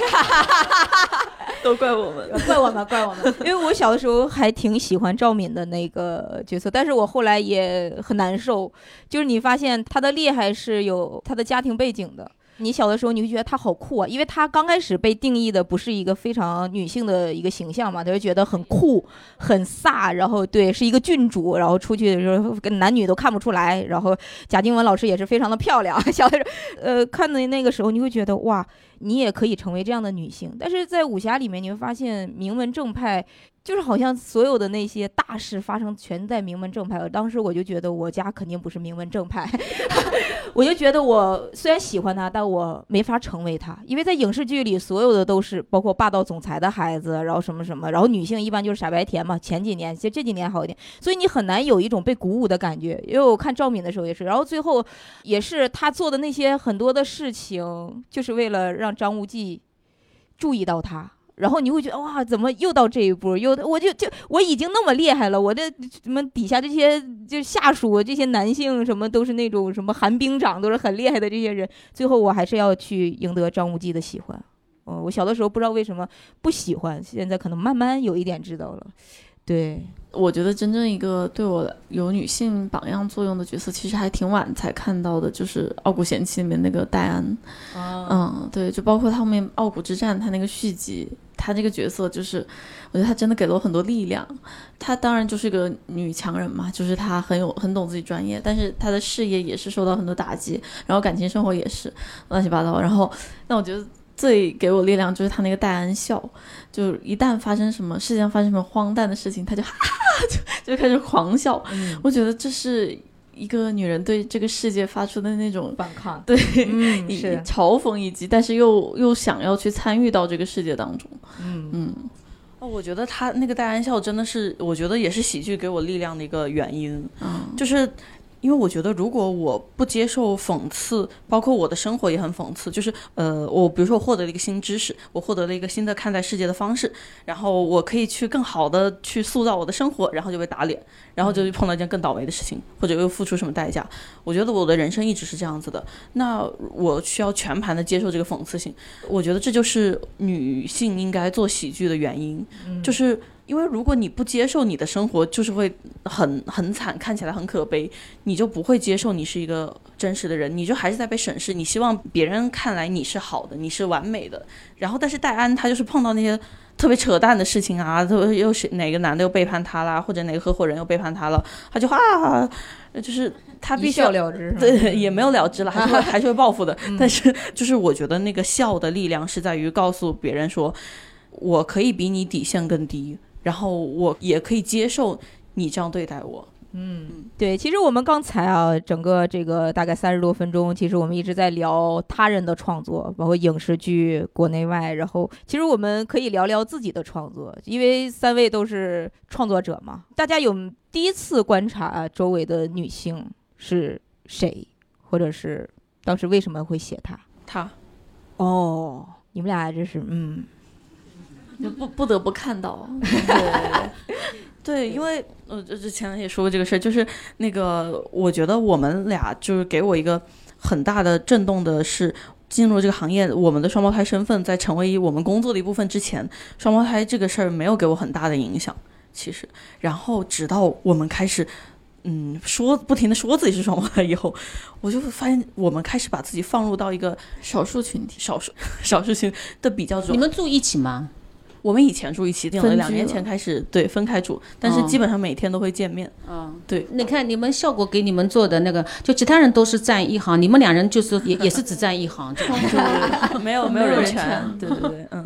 都怪我们， 怪我们，怪我们。因为我小的时候还挺喜欢赵敏的那个角色，但是我后来也很难受，就是你发现她的厉害是有她的家庭背景的。你小的时候你会觉得她好酷啊，因为她刚开始被定义的不是一个非常女性的一个形象嘛，她就觉得很酷很飒，然后对是一个郡主，然后出去的时候跟男女都看不出来，然后贾静雯老师也是非常的漂亮。小的时候呃看的那个时候你会觉得哇，你也可以成为这样的女性。但是在武侠里面你会发现名门正派就是好像所有的那些大事发生全在名门正派，当时我就觉得我家肯定不是名门正派我就觉得我虽然喜欢他，但我没法成为他，因为在影视剧里所有的都是包括霸道总裁的孩子，然后什么什么，然后女性一般就是傻白甜嘛，前几年其实这几年好一点，所以你很难有一种被鼓舞的感觉。因为我看赵敏的时候也是，然后最后也是他做的那些很多的事情就是为了让张无忌注意到他，然后你会觉得哇，怎么又到这一步？又我就就我已经那么厉害了，我这什么底下这些就下属这些男性什么都是那种什么寒冰掌都是很厉害的这些人，最后我还是要去赢得张无忌的喜欢。哦，我小的时候不知道为什么不喜欢，现在可能慢慢有一点知道了。对， 我觉得真正一个对我有女性榜样作用的角色，其实还挺晚才看到的，就是《傲骨贤妻》里面那个戴安。 哦、 嗯，对，就包括他后面《傲骨之战》他那个续集，他这个角色就是我觉得他真的给了我很多力量。他当然就是个女强人嘛，就是他很有很懂自己专业，但是他的事业也是受到很多打击，然后感情生活也是乱七八糟。然后那我觉得最给我力量就是他那个戴安笑，就一旦发生什么世界上发生什么荒诞的事情，他就哈哈就就开始狂笑、嗯、我觉得这是一个女人对这个世界发出的那种反抗， 对、 嗯、是嘲讽以及但是又又想要去参与到这个世界当中。嗯嗯， 哦，我觉得他那个戴安笑真的是，我觉得也是喜剧给我力量的一个原因。嗯，就是因为我觉得如果我不接受讽刺，包括我的生活也很讽刺，就是呃，我比如说我获得了一个新知识，我获得了一个新的看待世界的方式，然后我可以去更好的去塑造我的生活，然后就被打脸，然后就碰到一件更倒霉的事情，或者又付出什么代价。我觉得我的人生一直是这样子的，那我需要全盘的接受这个讽刺性。我觉得这就是女性应该做喜剧的原因，嗯、就是因为如果你不接受你的生活就是会很很惨，看起来很可悲，你就不会接受你是一个真实的人，你就还是在被审视，你希望别人看来你是好的，你是完美的。然后但是戴安他就是碰到那些特别扯淡的事情啊，又是哪个男的又背叛他啦，或者哪个合伙人又背叛他了，他就啊，就是他必须一笑了之， 对，也没有了之了，还是会还是会报复的、嗯、但是就是我觉得那个笑的力量是在于告诉别人说，我可以比你底线更低，然后我也可以接受你这样对待我。 嗯，对，其实我们刚才啊，整个这个大概三十多分钟，其实我们一直在聊他人的创作，包括影视剧国内外，然后其实我们可以聊聊自己的创作，因为三位都是创作者嘛。大家有第一次观察周围的女性是谁，或者是当时为什么会写她？ 她哦，你们俩这是嗯， 就不不得不看到。对对，因为呃，之前也说过这个事，就是那个，我觉得我们俩就是给我一个很大的震动的是，进入这个行业，我们的双胞胎身份在成为我们工作的一部分之前，双胞胎这个事儿没有给我很大的影响，其实，然后直到我们开始，嗯，说不停的说自己是双胞胎以后，我就发现我们开始把自己放入到一个少数群体、 少数少数群的比较中。 你们住一起吗？ 我们以前住一起，定了两年前开始对分开住，但是基本上每天都会见面。 嗯， 对。 你看你们效果给你们做的那个，就其他人都是站一行，你们两人就是也也是只站一行， 没有没有人权。对对对，嗯。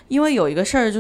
因为有一个事儿就是，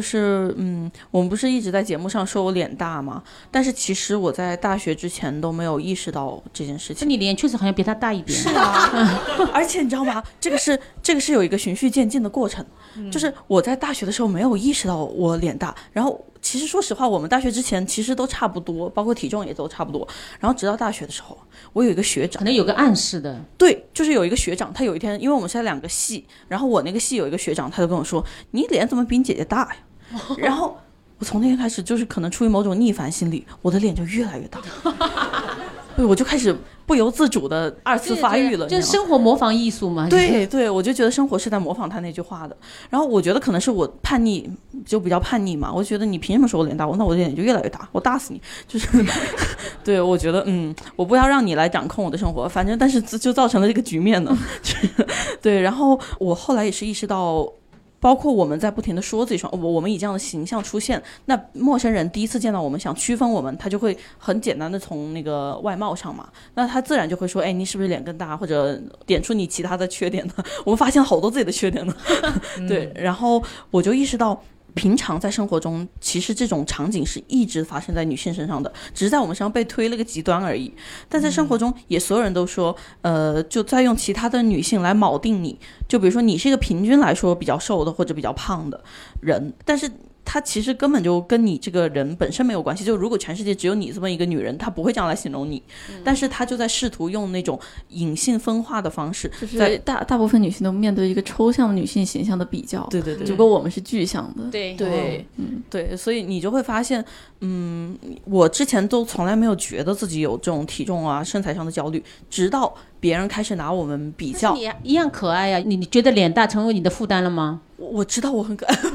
嗯，我们不是一直在节目上说我脸大吗？但是其实我在大学之前都没有意识到这件事情。 你脸确实好像比他大一点。 是啊，而且你知道吗？这个是这个是有一个循序渐进的过程，嗯、就是我在大学的时候没有意识到我脸大，然后其实说实话，我们大学之前其实都差不多，包括体重也都差不多。然后直到大学的时候，我有一个学长， 可能有个暗示的。 对，就是有一个学长，他有一天，因为我们是在两个系，然后我那个系有一个学长，他就跟我说：“你脸怎么比你姐姐大呀？”然后我从那天开始，就是可能出于某种逆反心理，我的脸就越来越大。对，我就开始不由自主的二次发育了， 就是生活模仿艺术嘛。 对对，我就觉得生活是在模仿他那句话的。然后我觉得可能是我叛逆，就比较叛逆嘛。我觉得你凭什么说我脸大？那我的脸就越来越大，我大死你！就是对，我觉得嗯，我不要让你来掌控我的生活，反正但是就造成了这个局面呢。对，然后我后来也是意识到。包括我们在不停的说自己说，我我们以这样的形象出现，那陌生人第一次见到我们，想区分我们，他就会很简单的从那个外貌上嘛，那他自然就会说，哎，你是不是脸更大，或者点出你其他的缺点呢？我们发现了好多自己的缺点呢。对，然后我就意识到。平常在生活中，其实这种场景是一直发生在女性身上的，只是在我们身上被推了个极端而已。但在生活中，也所有人都说，呃，就在用其他的女性来锚定你，就比如说你是一个平均来说比较瘦的或者比较胖的人，但是他其实根本就跟你这个人本身没有关系。就如果全世界只有你这么一个女人，他不会这样来形容你，嗯、但是他就在试图用那种隐性分化的方式， 就是大大部分女性都面对一个抽象的女性形象的比较。 对对对， 只不过我们是具象的。 对对，嗯对，所以你就会发现，嗯，我之前都从来没有觉得自己有这种体重啊、身材上的焦虑，直到别人开始拿我们比较。 你一样可爱呀、啊，你你觉得脸大成为你的负担了吗？ 我, 我知道我很可爱。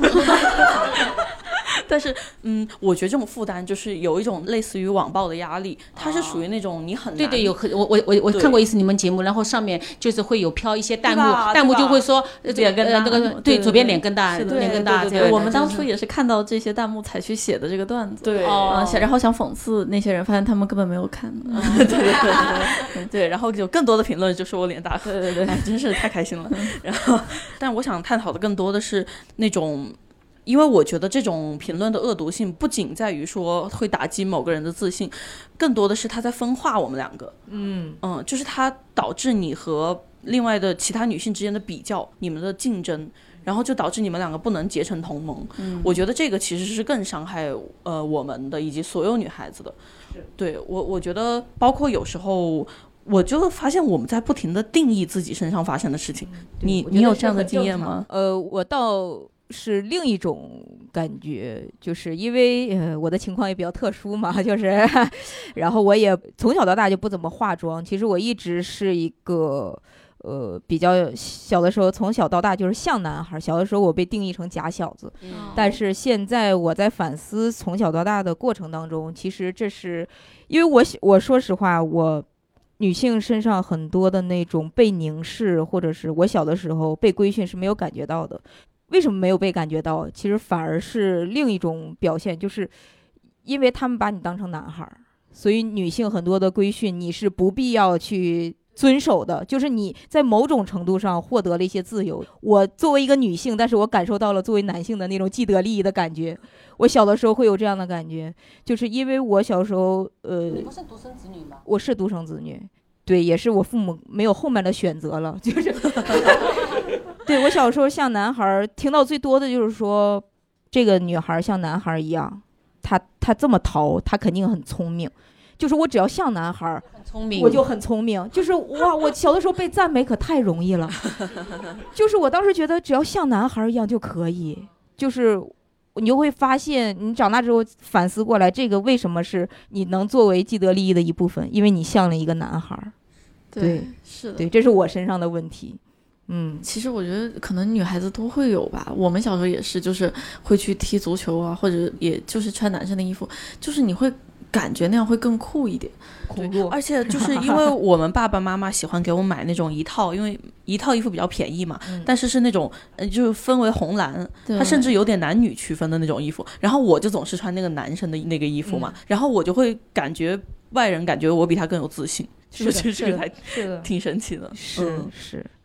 但是，嗯，我觉得这种负担就是有一种类似于网暴的压力，它是属于那种你很难。 对对，有我我我我看过一次你们节目，然后上面就是会有飘一些弹幕，弹幕就会说脸更大， 那个对左边脸更大，脸更大。 对，我们当初也是看到这些弹幕才去写的这个段子， 对， 啊，然后想讽刺那些人，发现他们根本没有看。 对对对对，然后有更多的评论就说我脸大， 对对对， 真是太开心了。然后，但我想探讨的更多的是那种。因为我觉得这种评论的恶毒性不仅在于说会打击某个人的自信，更多的是它在分化我们两个。嗯嗯，就是它导致你和另外的其他女性之间的比较，你们的竞争，然后就导致你们两个不能结成同盟。嗯，我觉得这个其实是更伤害呃我们的以及所有女孩子的。对，我我觉得包括有时候。我就发现我们在不停的定义自己身上发生的事情。你你有这样的经验吗？ 呃，我倒是另一种感觉，就是因为呃我的情况也比较特殊嘛，就是然后我也从小到大就不怎么化妆。其实我一直是一个呃比较小的时候，从小到大就是像男孩。小的时候我被定义成假小子，嗯、但是现在我在反思从小到大的过程当中，其实这是因为我我说实话我。女性身上很多的那种被凝视，或者是我小的时候被规训是没有感觉到的。为什么没有被感觉到？其实反而是另一种表现，就是因为他们把你当成男孩，所以女性很多的规训你是不必要去遵守的，就是你在某种程度上获得了一些自由。我作为一个女性，但是我感受到了作为男性的那种既得利益的感觉。我小的时候会有这样的感觉，就是因为我小时候呃， 你不是独生子女吗？ 我是独生子女，对，也是我父母没有后面的选择了，就是对，我小时候像男孩听到最多的就是说这个女孩像男孩一样，她她这么淘，她肯定很聪明。就是我只要像男孩很聪明， 我就很聪明。就是哇，我小的时候被赞美可太容易了。就是我当时觉得只要像男孩一样就可以。就是你就会发现，你长大之后反思过来，这个为什么是你能作为既得利益的一部分？因为你像了一个男孩。 对， 对是的， 对，这是我身上的问题。嗯， 其实我觉得可能女孩子都会有吧。我们小时候也是，就是会去踢足球啊，或者也就是穿男生的衣服，就是你会感觉那样会更酷一点。 对，而且就是因为我们爸爸妈妈喜欢给我买那种一套，因为一套衣服比较便宜嘛，嗯、但是是那种呃就是分为红蓝，它甚至有点男女区分的那种衣服。然后我就总是穿那个男生的那个衣服嘛，嗯、然后我就会感觉外人感觉我比他更有自信。 是的， 这个还是的， 挺神奇的。 是、嗯、是，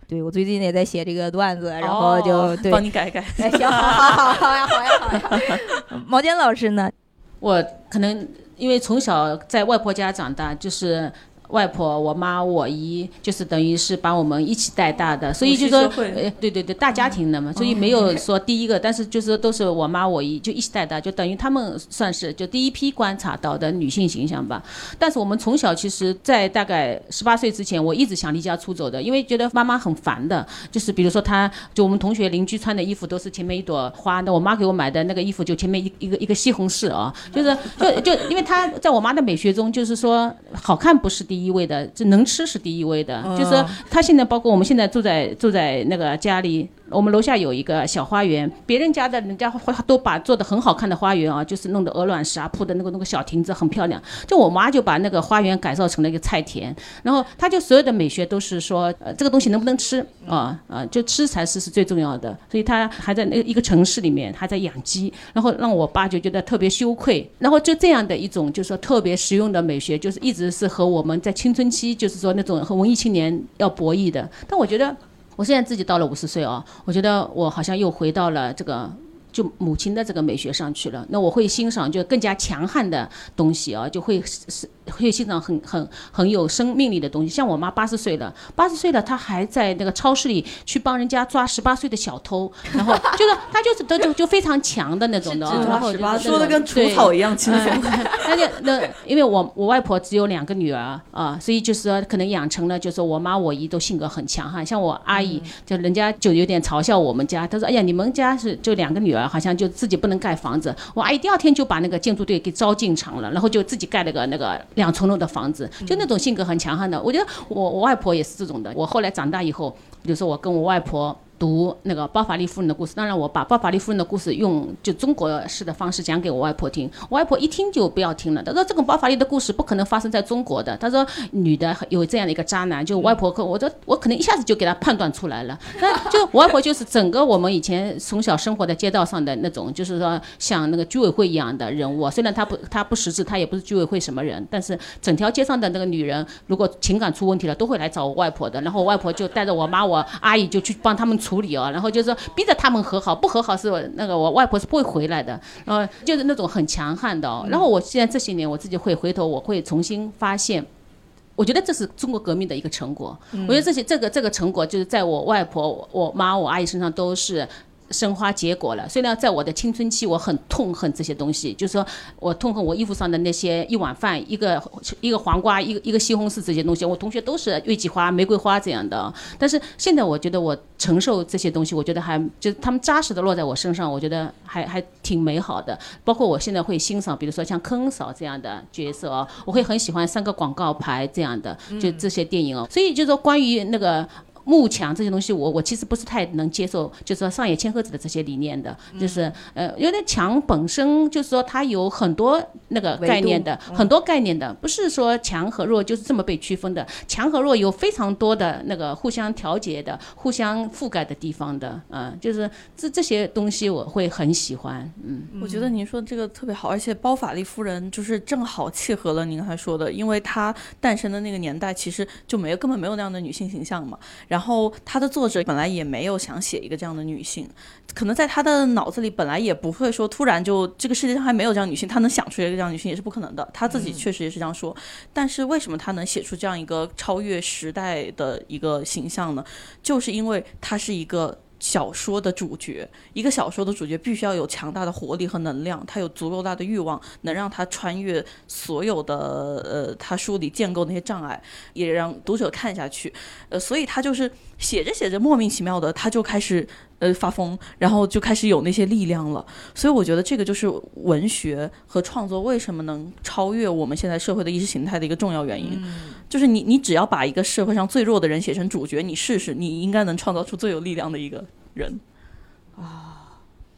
对，我最近也在写这个段子，然后就、 哦、 对帮你改改。 哎，行，好好好呀，好呀，好呀。毛尖老师呢？ 我可能因为从小在外婆家长大，就是外婆、我妈、我姨，就是等于是把我们一起带大的，所以就说，呃，对对对，大家庭的嘛，嗯、所以没有说第一个，但是就是都是我妈、我姨就一起带大，就等于他们算是就第一批观察到的女性形象吧。但是我们从小其实，在大概十八岁之前，我一直想离家出走的，因为觉得妈妈很烦的，就是比如说她，就我们同学邻居穿的衣服都是前面一朵花，那我妈给我买的那个衣服就前面一一个一个西红柿啊，就是就就因为她在我妈的美学中，就是说好看不是第一。第一位的，这能吃是第一位的，嗯、就是说他现在包括我们现在住在住在那个家里，我们楼下有一个小花园，别人家的人家都把做的很好看的花园啊，就是弄的鹅卵石啊，铺的那个那个小亭子很漂亮，就我妈就把那个花园改造成了一个菜田，然后她就所有的美学都是说，呃，这个东西能不能吃啊啊、呃，就吃才是是最重要的，所以她还在那一个城市里面还在养鸡，然后让我爸就觉得特别羞愧，然后就这样的一种就是说特别实用的美学，就是一直是和我们在青春期就是说那种和文艺青年要博弈的。但我觉得我现在自己到了五十岁啊，我觉得我好像又回到了这个就母亲的这个美学上去了。那我会欣赏就更加强悍的东西啊，就会是会欣赏很很很有生命力的东西。像我妈八十岁了，八十岁了，她还在那个超市里去帮人家抓十八岁的小偷，然后就是她就是都就就非常强的那种的，然后说的跟除草一样清闲。 那就那因为我我外婆只有两个女儿啊，所以就是说可能养成了就是我妈我姨都性格很强悍。像我阿姨就人家就有点嘲笑我们家，她说哎呀你们家是就两个女儿好像就自己不能盖房子，我阿姨第二天就把那个建筑队给招进场了，然后就自己盖了个那个两层楼的房子，就那种性格很强悍的。我觉得我我外婆也是这种的。我后来长大以后，比如说我跟我外婆读那个包法利夫人的故事，当然我把包法利夫人的故事用就中国式的方式讲给我外婆听，我外婆一听就不要听了，她说这个包法利的故事不可能发生在中国的，她说女的有这样的一个渣男，就我外婆我说我可能一下子就给她判断出来了。那就我外婆就是整个我们以前从小生活在街道上的那种，就是说像那个居委会一样的人物，虽然她不她不实质，她也不是居委会什么人，但是整条街上的那个女人如果情感出问题了都会来找我外婆的，然后我外婆就带着我妈我阿姨就去帮他们处理啊，然后就是逼着他们和好，不和好是那个我外婆是不会回来的，然后就是那种很强悍的、哦。然后我现在这些年我自己会回头，我会重新发现，我觉得这是中国革命的一个成果。嗯、我觉得这些这个这个成果就是在我外婆、我妈、我阿姨身上都是生花结果了。虽然在我的青春期我很痛恨这些东西，就是说我痛恨我衣服上的那些一碗饭一个一个黄瓜一个一个西红柿这些东西，我同学都是月季花玫瑰花这样的。但是现在我觉得我承受这些东西，我觉得还就是他们扎实的落在我身上，我觉得还还挺美好的。包括我现在会欣赏比如说像柯恩嫂这样的角色、哦、我会很喜欢三个广告牌这样的就这些电影哦。所以就是说关于那个幕墙这些东西我我其实不是太能接受，就是说上野千鹤子的这些理念的，就是呃，因为墙本身就是说它有很多那个概念的，很多概念的，不是说强和弱就是这么被区分的，强和弱有非常多的那个互相调节的、互相覆盖的地方的，嗯、呃，就是这这些东西我会很喜欢，嗯， 我觉得您说这个特别好，而且包法利夫人就是正好契合了您刚才说的，因为她诞生的那个年代其实就没有根本没有那样的女性形象嘛。然后他的作者本来也没有想写一个这样的女性，可能在他的脑子里本来也不会说突然就这个世界上还没有这样女性，他能想出一个这样女性也是不可能的，他自己确实也是这样说、嗯、但是为什么他能写出这样一个超越时代的一个形象呢？就是因为他是一个小说的主角，一个小说的主角必须要有强大的活力和能量，他有足够大的欲望，能让他穿越所有的呃他书里建构那些障碍，也让读者看下去。呃，所以他就是写着写着莫名其妙的他就开始呃发疯，然后就开始有那些力量了。所以我觉得这个就是文学和创作为什么能超越我们现在社会的意识形态的一个重要原因、嗯、就是你你只要把一个社会上最弱的人写成主角，你试试，你应该能创造出最有力量的一个人啊。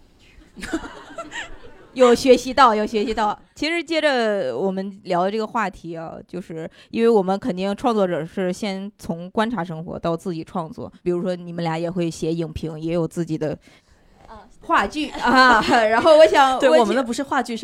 有学习到有学习到。其实接着我们聊的这个话题啊，就是因为我们肯定创作者是先从观察生活到自己创作，比如说你们俩也会写影评，也有自己的话剧啊。然后我想对我们的不是话剧是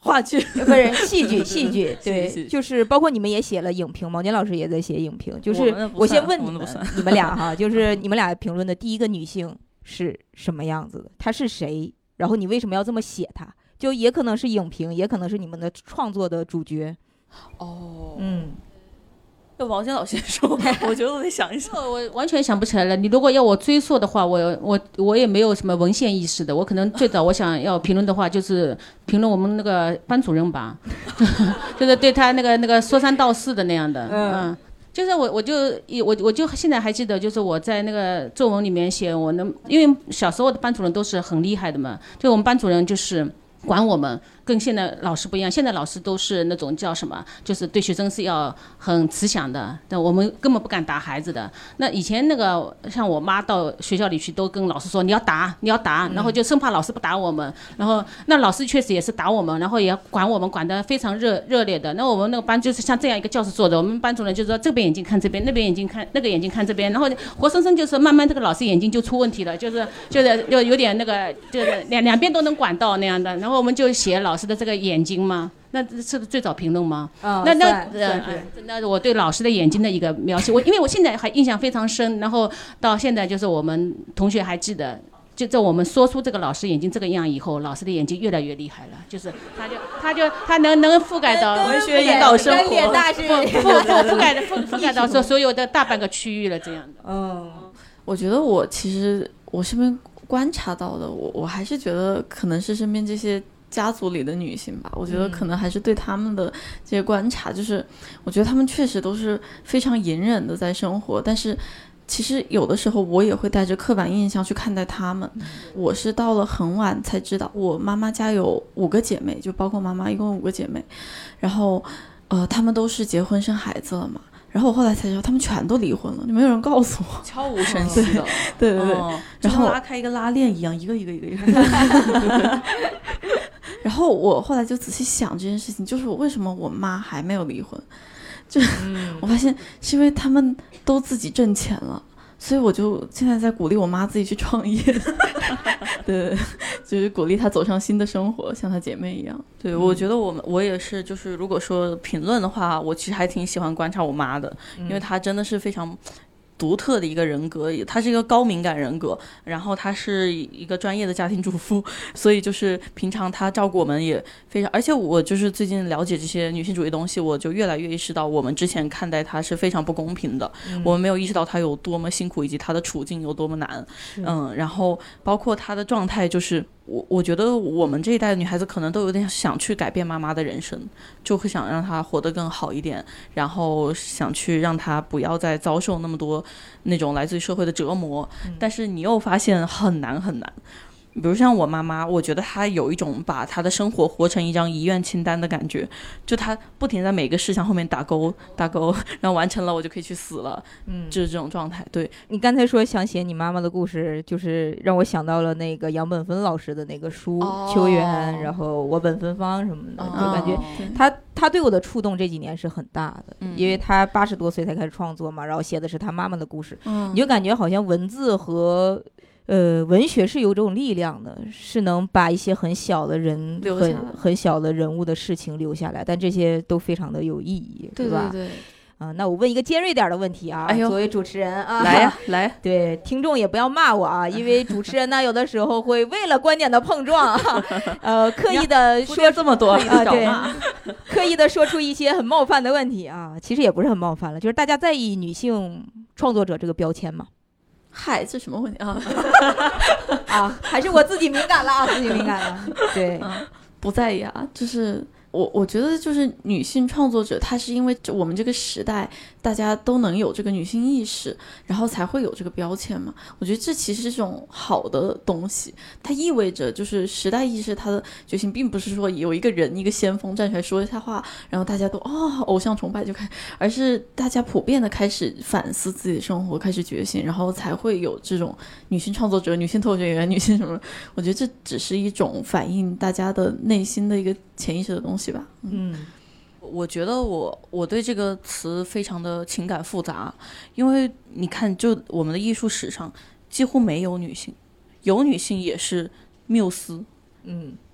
话剧不是戏剧，戏剧对， 戏剧就是包括你们也写了影评，毛尖老师也在写影评。就是我先问你们，你们俩哈，就是你们俩评论的第一个女性是什么样子的？她是谁？然后你为什么要这么写她？就也可能是影评，也可能是你们的创作的主角。 哦， 嗯。 要王坚老先说，我觉得我得想一想， 我完全想不起来了。你如果要我追溯的话，我我我也没有什么文献意识的。我可能最早我想要评论的话，就是评论我们那个班主任吧，就是对他那个那个说三道四的那样的，嗯。嗯就是我，我就我我就现在还记得，就是我在那个作文里面写我能，因为小时候的班主任都是很厉害的嘛，就我们班主任就是管我们。跟现在老师不一样，现在老师都是那种叫什么，就是对学生是要很慈祥的，但我们根本不敢打孩子的。那以前那个像我妈到学校里去，都跟老师说你要打，你要打，然后就生怕老师不打我们。然后那老师确实也是打我们，然后也管我们，管得非常热热烈的。那我们那个班就是像这样一个教室坐的，我们班主任就说这边眼睛看这边，那边眼睛看那个眼睛看这边，然后活生生就是慢慢这个老师眼睛就出问题了，就是就是就有点那个就是两两边都能管到那样的。然后我们就写老师的这个眼睛吗？那是最早评论吗？ 哦、 那那呃， 那我对老师的眼睛的一个描写，我因为我现在还印象非常深，然后到现在就是我们同学还记得，就在我们说出这个老师眼睛这个样以后，老师的眼睛越来越厉害了，就是他就他就他能能覆盖到文学引导生活， 脸大是覆覆覆盖的覆覆盖到所所有的大半个区域了，这样的。 嗯， 我觉得我其实我身边观察到的，我我还是觉得可能是身边这些家族里的女性吧，我觉得可能还是对他们的这些观察，嗯、就是我觉得他们确实都是非常隐忍的在生活，但是其实有的时候我也会带着刻板印象去看待他们。嗯、我是到了很晚才知道，我妈妈家有五个姐妹，就包括妈妈一共有五个姐妹，然后呃，她们都是结婚生孩子了嘛。然后我后来才知道，他们全都离婚了，就没有人告诉我， 悄无声息的， 对对对， 哦、 然后拉开一个拉链一样，一个一个一个一个。 然后我后来就仔细想这件事情，就是我为什么我妈还没有离婚，就是我发现是因为他们都自己挣钱了。所以我就现在在鼓励我妈自己去创业，对，就是鼓励她走上新的生活，像她姐妹一样。 对，我觉得我们我也是，就是如果说评论的话，我其实还挺喜欢观察我妈的，因为她真的是非常独特的一个人格，她是一个高敏感人格，然后她是一个专业的家庭主妇，所以就是平常她照顾我们也非常，而且我就是最近了解这些女性主义东西，我就越来越意识到我们之前看待她是非常不公平的，嗯、我们没有意识到她有多么辛苦以及她的处境有多么难，嗯，然后包括她的状态，就是我我觉得我们这一代的女孩子可能都有点想去改变妈妈的人生，就会想让她活得更好一点，然后想去让她不要再遭受那么多那种来自于社会的折磨，嗯、但是你又发现很难很难。比如像我妈妈，我觉得她有一种把她的生活活成一张遗愿清单的感觉，就她不停在每个事项后面打勾打勾，然后完成了我就可以去死了，嗯，就是这种状态。对， 你刚才说想写你妈妈的故事，就是让我想到了那个杨本芬老师的那个书《秋园》，然后我本芬芳什么的，就感觉她她对我的触动这几年是很大的，嗯、因为她八十多岁才开始创作嘛，然后写的是她妈妈的故事，嗯、你就感觉好像文字和呃，文学是有这种力量的，是能把一些很小的人、很很小的人物的事情留下来，但这些都非常的有意义， 对吧？ 对对。 啊，那我问一个尖锐点的问题啊， 哎呦， 作为主持人啊， 来呀来， 对听众也不要骂我啊，因为主持人呢有的时候会为了观点的碰撞啊，呃，刻意的说这么多啊，对，刻意的说出一些很冒犯的问题啊，其实也不是很冒犯了，就是大家在意女性创作者这个标签嘛。 嗨，这什么问题啊？ 啊，还是我自己敏感了啊，自己敏感了。对、 嗯，不在意啊，就是我我觉得就是女性创作者，她是因为我们这个时代大家都能有这个女性意识，然后才会有这个标签嘛。我觉得这其实是种好的东西，它意味着就是时代意识它的觉醒，并不是说有一个人一个先锋站出来说一下话，然后大家都哦偶像崇拜就开始，而是大家普遍的开始反思自己的生活，开始觉醒，然后才会有这种女性创作者、女性脱口秀演员、女性什么。我觉得这只是一种反映大家的内心的一个潜意识的东西吧。 嗯。 我觉得我我对这个词非常的情感复杂，因为你看，就我们的艺术史上几乎没有女性，有女性也是缪斯， 嗯，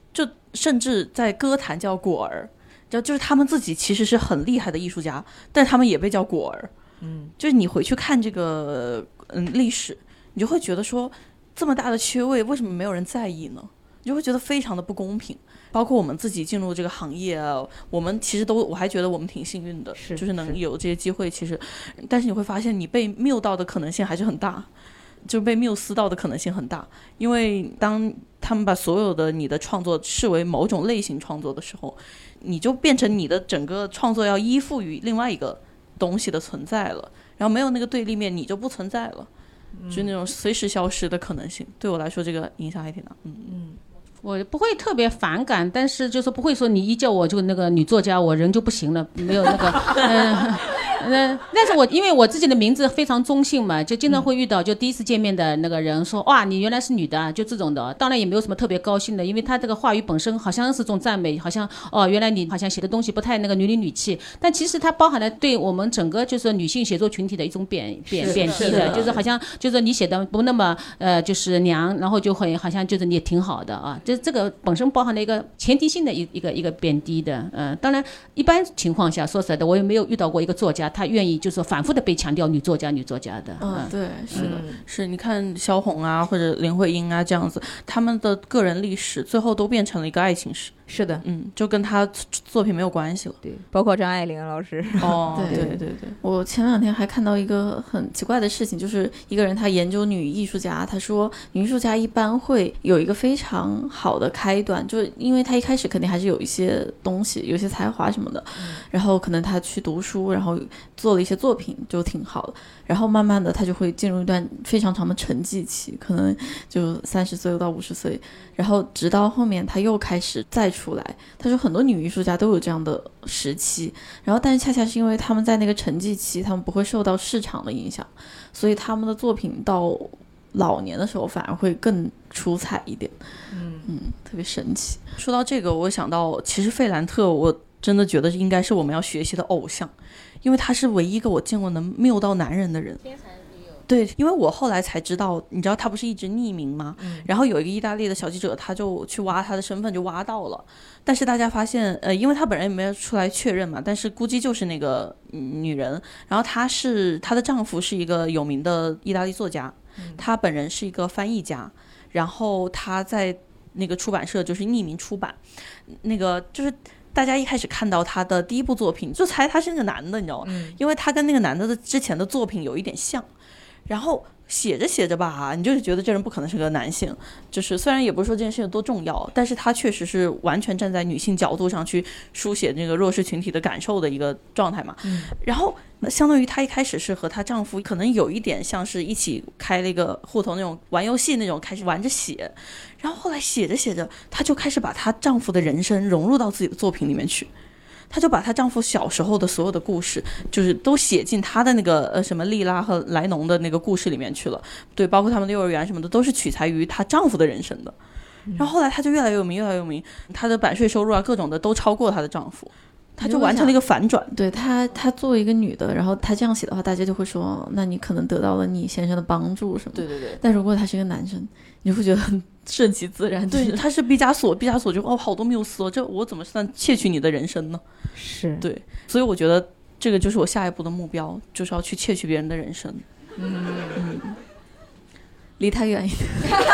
就甚至在歌坛叫果儿，就就是他们自己其实是很厉害的艺术家，但是他们也被叫果儿。 嗯， 就是你回去看这个嗯历史，你就会觉得说这么大的缺位为什么没有人在意呢？你就会觉得非常的不公平。包括我们自己进入这个行业啊，我们其实都我还觉得我们挺幸运的， 是就是能有这些机会。其实，但是你会发现你被谬到的可能性还是很大，就被谬思到的可能性很大。因为当他们把所有的你的创作视为某种类型创作的时候，你就变成你的整个创作要依附于另外一个东西的存在了，然后没有那个对立面，你就不存在了，嗯、就那种随时消失的可能性。对我来说，这个影响还挺大。嗯嗯。 我不会特别反感，但是就是不会说你一叫我就那个女作家，我人就不行了，没有那个，嗯、呃，呃，但是我因为我自己的名字非常中性嘛，就经常会遇到就第一次见面的那个人说，哇，你原来是女的，就这种的，当然也没有什么特别高兴的，因为他这个话语本身好像是种赞美，好像哦，原来你好像写的东西不太那个女里女气，但其实它包含了对我们整个就是女性写作群体的一种贬贬贬低的，就是好像就是你写的不那么呃就是娘，然后就会好像就是你也挺好的啊。就这个本身包含了一个前提性的一一个一个贬低的，嗯、呃，当然一般情况下说实在的，我也没有遇到过一个作家他愿意就是说反复的被强调女作家女作家的， 嗯，嗯对，是的，嗯、是你看萧红啊或者林徽因啊这样子，他们的个人历史最后都变成了一个爱情史。 是的， 嗯，就跟他作品没有关系了。 对，包括张爱玲老师。 哦，对对对对。 我前两天还看到一个很奇怪的事情，就是一个人他研究女艺术家，他说女艺术家一般会有一个非常好的开端，就是因为他一开始肯定还是有一些东西，有一些才华什么的，嗯、然后可能他去读书，然后做了一些作品就挺好的，然后慢慢的他就会进入一段非常长的沉寂期，可能就三十岁到五十岁，然后直到后面他又开始再出来。他说很多女艺术家都有这样的时期，然后但是恰恰是因为他们在那个沉寂期，他们不会受到市场的影响，所以他们的作品到老年的时候反而会更出彩一点。嗯嗯，特别神奇。 说到这个，我想到其实费兰特我真的觉得应该是我们要学习的偶像，因为他是唯一一个我见过能谬到男人的人。天才对，因为我后来才知道，你知道他不是一直匿名吗？嗯、然后有一个意大利的小记者，他就去挖他的身份，就挖到了。但是大家发现，呃，因为他本人也没有出来确认嘛，但是估计就是那个、嗯、女人。然后她是她的丈夫是一个有名的意大利作家，嗯、她本人是一个翻译家，然后她在那个出版社就是匿名出版，那个就是。大家一开始看到他的第一部作品就猜他是那个男的，你知道吗？嗯、因为他跟那个男的的之前的作品有一点像，然后写着写着吧，你就是觉得这人不可能是个男性，就是虽然也不是说这件事情多重要，但是他确实是完全站在女性角度上去书写那个弱势群体的感受的一个状态嘛。嗯、然后相当于她一开始是和她丈夫可能有一点像是一起开了一个户头那种玩游戏那种，开始玩着写，然后后来写着写着她就开始把她丈夫的人生融入到自己的作品里面去，她就把她丈夫小时候的所有的故事就是都写进她的那个呃什么莉拉和莱农的那个故事里面去了，对，包括他们的幼儿园什么的都是取材于她丈夫的人生的。然后后来她就越来越有名越来越有名，她的版税收入啊各种的都超过她的丈夫，她就完成了一个反转。 对，她她作为一个女的，然后她这样写的话，大家就会说那你可能得到了你先生的帮助什么的。 对对对。 但如果他是一个男生，你就会觉得很顺其自然。 对，他是毕加索，毕加索就哦好多缪斯哦，这我怎么算窃取你的人生呢？ 是对，所以我觉得这个就是我下一步的目标，就是要去窃取别人的人生。嗯嗯， 离他远一点。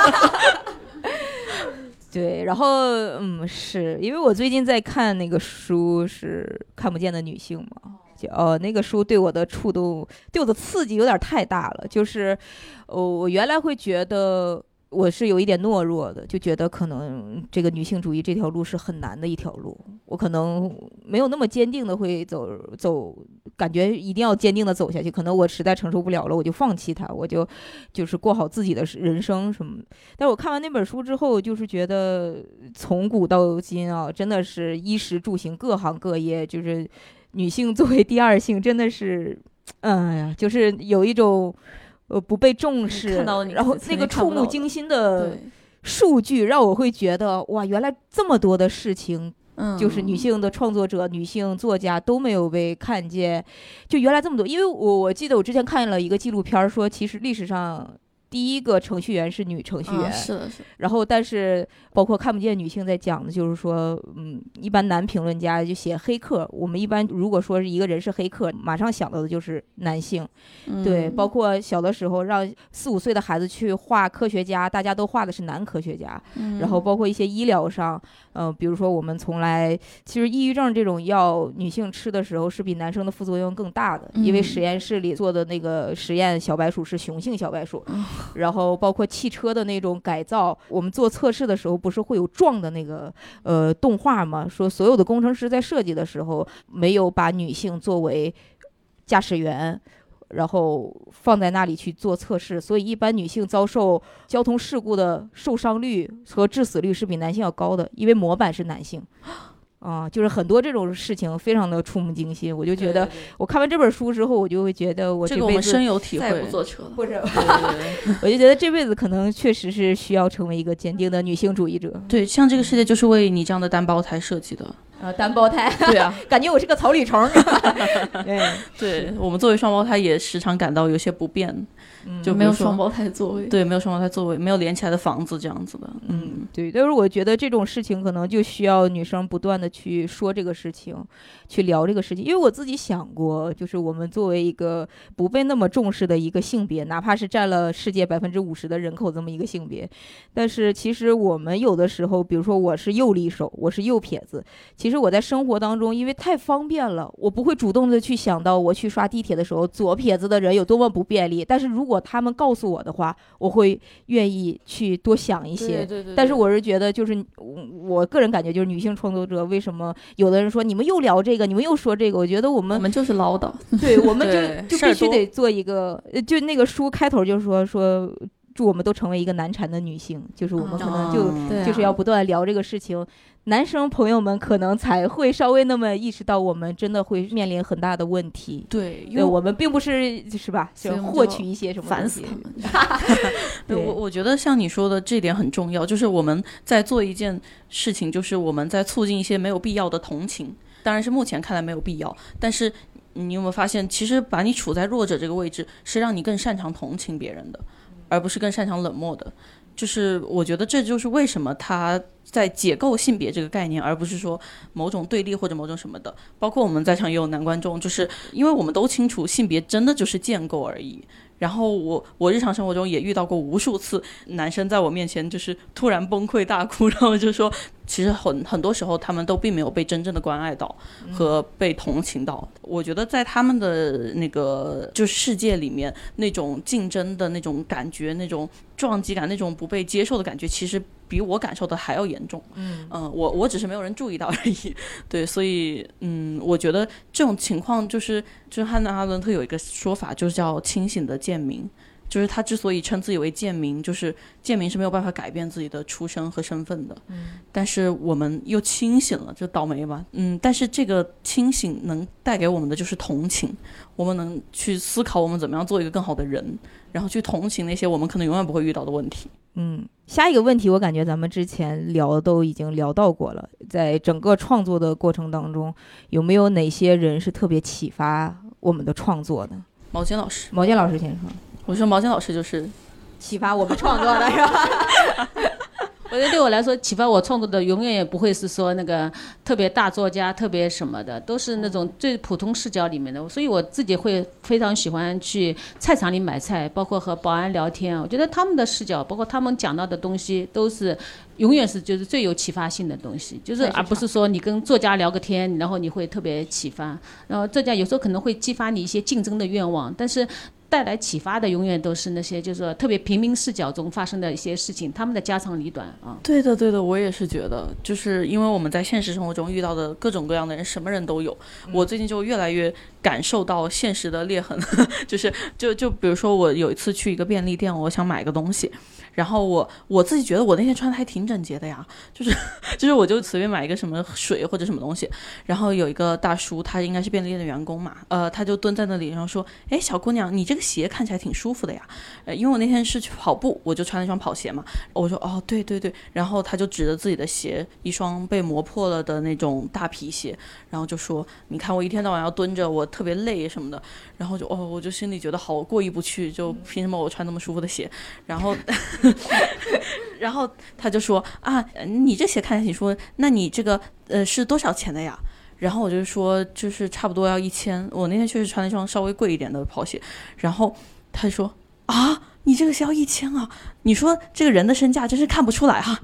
对，然后嗯，是因为我最近在看那个书，是看不见的女性嘛。就呃，那个书对我的触动，对我的刺激有点太大了。就是，呃，我原来会觉得我是有一点懦弱的，就觉得可能这个女性主义这条路是很难的一条路，我可能没有那么坚定的会走走，感觉一定要坚定的走下去，可能我实在承受不了了，我就放弃它，我就就是过好自己的人生什么的。但是我看完那本书之后，就是觉得从古到今啊，真的是衣食住行各行各业，就是女性作为第二性，真的是，哎呀，就是有一种。呃，不被重视， 看到你然后那个触目惊心的数据，让我会觉得哇，原来这么多的事情，嗯，就是女性的创作者、女性作家都没有被看见，就原来这么多。因为我我记得我之前看了一个纪录片，说其实历史上第一个程序员是女程序员， 啊、是的，是的。 然后但是包括看不见女性在讲的就是说，嗯，一般男评论家就写黑客，我们一般如果说是一个人是黑客，马上想到的就是男性， 嗯、 对，包括小的时候让四五岁的孩子去画科学家，大家都画的是男科学家， 嗯、 然后包括一些医疗上，呃，比如说我们从来其实抑郁症这种药，女性吃的时候是比男生的副作用更大的， 嗯、 因为实验室里做的那个实验小白鼠是雄性小白鼠。嗯然后包括汽车的那种改造，我们做测试的时候不是会有撞的那个呃动画吗？说所有的工程师在设计的时候没有把女性作为驾驶员，然后放在那里去做测试，所以一般女性遭受交通事故的受伤率和致死率是比男性要高的，因为模板是男性。啊、嗯，就是很多这种事情非常的触目惊心，我就觉得我看完这本书之后，我就会觉得我这辈子这个我们深有体会， 再也不坐车了， 不是，我就觉得这辈子可能确实是需要成为一个坚定的女性主义者。 对，像这个世界就是为你这样的单胞胎设计的。 呃，单胞胎， 对啊， 感觉我是个草履虫。对， 对我们作为双胞胎也时常感到有些不便， 嗯、 就没有双胞胎座位， 对，没有双胞胎座位，没有连起来的房子这样子的。 嗯，对。但是我觉得这种事情可能就需要女生不断的去说这个事情，去聊这个事情。因为我自己想过，就是我们作为一个不被那么重视的一个性别，哪怕是占了世界百分之五十的人口这么一个性别，但是其实我们有的时候，比如说我是右利手，我是右撇子。其实我在生活当中，因为太方便了，我不会主动的去想到我去刷地铁的时候，左撇子的人有多么不便利。但是如果他们告诉我的话，我会愿意去多想一些。 对对对对， 但是我是觉得，就是我个人感觉，就是女性创作者为什么有的人说你们又聊这个，你们又说这个，我觉得我们我们就是唠叨， 对，我们就就必须得做一个，就那个书开头就说说。祝我们都成为一个难缠的女性，就是我们可能就、 嗯、 就是要不断聊这个事情、啊，男生朋友们可能才会稍微那么意识到我们真的会面临很大的问题。 对， 因为我们并不是是吧，就获取一些什么烦死他们。对，我我觉得像你说的这点很重要，就是我们在做一件事情，就是我们在促进一些没有必要的同情，当然是目前看来没有必要，但是你有没有发现，其实把你处在弱者这个位置，是让你更擅长同情别人的。而不是更擅长冷漠的，就是我觉得这就是为什么他在解构性别这个概念，而不是说某种对立或者某种什么的。包括我们在场也有男观众，就是因为我们都清楚性别真的就是建构而已。然后我我日常生活中也遇到过无数次男生在我面前就是突然崩溃大哭，然后就说其实很很多时候他们都并没有被真正的关爱到和被同情到。我觉得在他们的那个就是世界里面，那种竞争的那种感觉，那种撞击感，那种不被接受的感觉，其实比我感受的还要严重。嗯、呃、我我只是没有人注意到而已。对，所以嗯，我觉得这种情况就是就是汉娜·阿伦特有一个说法，就是叫清醒的贱民。就是他之所以称自己为贱民，就是贱民是没有办法改变自己的出身和身份的。嗯，但是我们又清醒了，就倒霉吧。嗯，但是这个清醒能带给我们的就是同情，我们能去思考我们怎么样做一个更好的人，然后去同情那些我们可能永远不会遇到的问题。 嗯，下一个问题我感觉咱们之前聊的都已经聊到过了，在整个创作的过程当中，有没有哪些人是特别启发我们的创作的？ 毛尖老师， 毛尖老师先说。 我说毛尖老师就是启发我们创作的是吧？ 我觉得对我来说，启发我创作的永远也不会是说那个特别大作家、特别什么的，都是那种最普通视角里面的。所以我自己会非常喜欢去菜场里买菜，包括和保安聊天。我觉得他们的视角，包括他们讲到的东西，都是永远是就是最有启发性的东西，就是而不是说你跟作家聊个天，然后你会特别启发。然后作家有时候可能会激发你一些竞争的愿望，但是带来启发的永远都是那些就是说特别平民视角中发生的一些事情，他们的家长里短啊。 对的对的，我也是觉得，就是因为我们在现实生活中遇到的各种各样的人，什么人都有。嗯、我最近就越来越感受到现实的裂痕，就是就就比如说我有一次去一个便利店，我想买个东西， 然后我我自己觉得我那天穿的还挺整洁的呀，就是就是我就随便买一个什么水或者什么东西，然后有一个大叔，他应该是便利店的员工嘛，呃，他就蹲在那里，然后说，哎，小姑娘，你这个鞋看起来挺舒服的呀，呃，因为我那天是去跑步，我就穿了一双跑鞋嘛，我说，哦，对对对，然后他就指着自己的鞋，一双被磨破了的那种大皮鞋，然后就说，你看我一天到晚要蹲着，我特别累什么的，然后就哦，我就心里觉得好过意不去，就凭什么我穿那么舒服的鞋，然后然后他就说啊，你这鞋看起来挺舒服，那你这个呃是多少钱的呀？然后我就说就是差不多要一千，我那天确实穿了一双稍微贵一点的跑鞋，然后他就说啊，你这个鞋要一千啊？你说这个人的身价真是看不出来哈、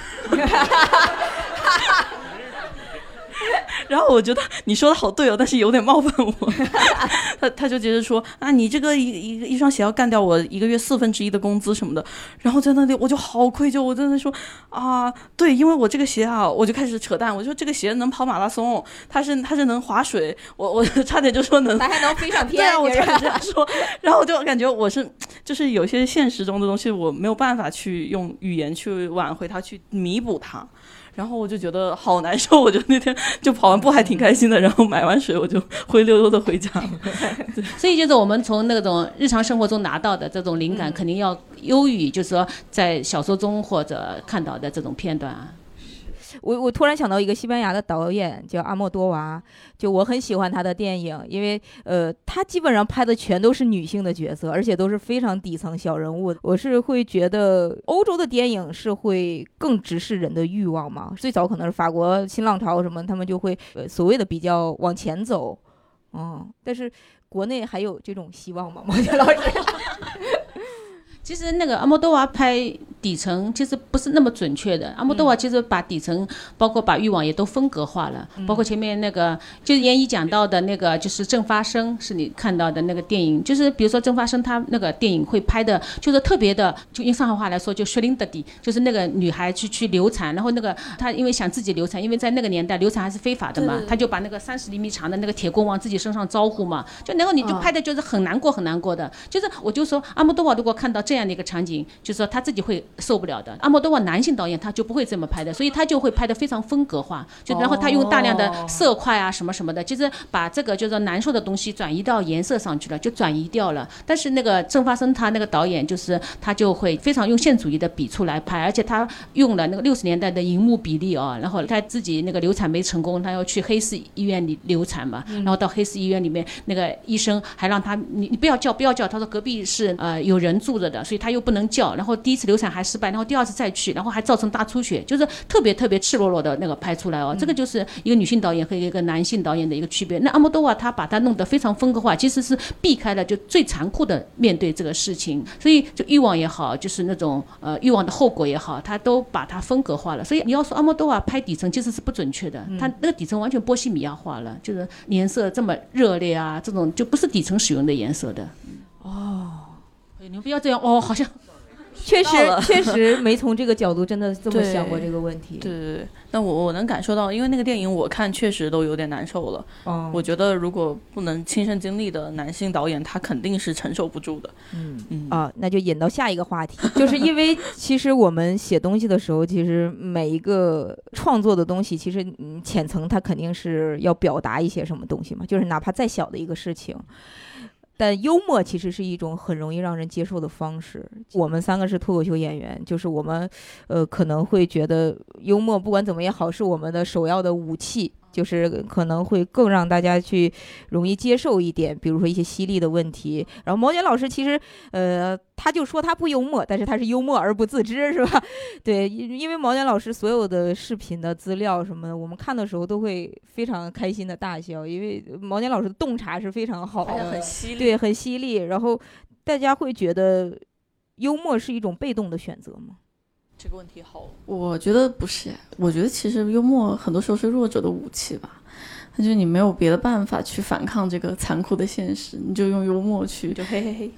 啊。然后我觉得你说的好对哦，但是有点冒犯我。他他就接着说啊，你这个一一一双鞋要干掉我一个月四分之一的工资什么的。然后在那里我就好愧疚，我在那说啊，对，因为我这个鞋啊，我就开始扯淡，我说这个鞋能跑马拉松，它是它是能划水，我我差点就说能， 它还能飞上天。 对啊，我差点这样说。然后我就感觉我是就是有些现实中的东西我没有办法去用语言去挽回它，去弥补它。然后我就觉得好难受，我就那天就跑完步还挺开心的，然后买完水我就灰溜溜的回家了。 所以就是我们从那种日常生活中拿到的这种灵感，肯定要优于就是说在小说中或者看到的这种片段啊。 我我突然想到一个西班牙的导演叫阿莫多瓦，就我很喜欢他的电影，因为呃他基本上拍的全都是女性的角色，而且都是非常底层小人物。我是会觉得欧洲的电影是会更直视人的欲望嘛，最早可能是法国新浪潮什么，他们就会呃所谓的比较往前走，嗯，但是国内还有这种希望吗？毛杰老师？ 其实那个阿莫多瓦拍底层其实不是那么准确的，阿莫多瓦其实把底层包括把欲望也都分隔化了，嗯、包括前面那个就是严一讲到的那个就是正发生是你看到的那个电影，就是比如说正发生他那个电影会拍的就是特别的，就用上海话来说就血淋的底，就是那个女孩去去流产，然后那个她因为想自己流产，因为在那个年代流产还是非法的嘛，她就把那个三十厘米长的那个铁棍往自己身上招呼嘛，就然后你就拍的就是很难过很难过的，嗯、就是我就说阿莫多瓦如果看到这样的一个场景，就是说他自己会受不了的。阿莫多瓦男性导演他就不会这么拍的，所以他就会拍得非常风格化，就然后他用大量的色块啊什么什么的，其实把这个就是难受的东西转移到颜色上去了，就转移掉了。但是那个郑发生他那个导演就是他就会非常用现主义的笔触来拍，而且他用了那个六十年代的荧幕比例啊，然后他自己那个流产没成功，他要去黑市医院里流产嘛，然后到黑市医院里面那个医生还让他你你不要叫不要叫，他说隔壁是呃有人住着的，所以他又不能叫，然后第一次流产还失败，然后第二次再去，然后还造成大出血，就是特别特别赤裸裸的那个拍出来哦。这个就是一个女性导演和一个男性导演的一个区别。那阿莫多瓦他把它弄得非常风格化，其实是避开了就最残酷的面对这个事情，所以就欲望也好，就是那种呃欲望的后果也好，他都把它风格化了。所以你要说阿莫多瓦拍底层其实是不准确的，他那个底层完全波西米亚化了，就是颜色这么热烈啊，这种就不是底层使用的颜色的。哦，你们不要这样哦，好像。 确实确实没从这个角度真的这么想过这个问题。 对对对，那我我能感受到，因为那个电影我看确实都有点难受了。哦，我觉得如果不能亲身经历的男性导演，他肯定是承受不住的。 嗯嗯啊，那就引到下一个话题，就是因为其实我们写东西的时候，其实每一个创作的东西，其实嗯浅层它肯定是要表达一些什么东西嘛，就是哪怕再小的一个事情。但幽默其实是一种很容易让人接受的方式。我们三个是脱口秀演员，就是我们呃可能会觉得幽默不管怎么也好是我们的首要的武器，就是可能会更让大家去容易接受一点，比如说一些犀利的问题。然后毛尖老师其实呃他就说他不幽默，但是他是幽默而不自知，是吧？对，因为毛尖老师所有的视频的资料什么的，我们看的时候都会非常开心的大笑，因为毛尖老师的洞察是非常好的， 很犀利， 对，很犀利。然后大家会觉得幽默是一种被动的选择吗？ 这个问题好， 我觉得不是，我觉得其实幽默很多时候是弱者的武器吧。那就是你没有别的办法去反抗这个残酷的现实，你就用幽默去， 就嘿嘿嘿。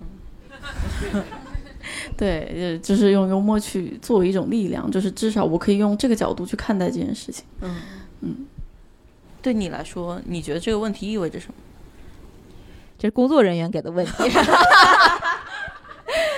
对，就是用幽默去作为一种力量，就是至少我可以用这个角度去看待这件事情。 嗯嗯，对你来说，你觉得这个问题意味着什么？ 这是工作人员给的问题。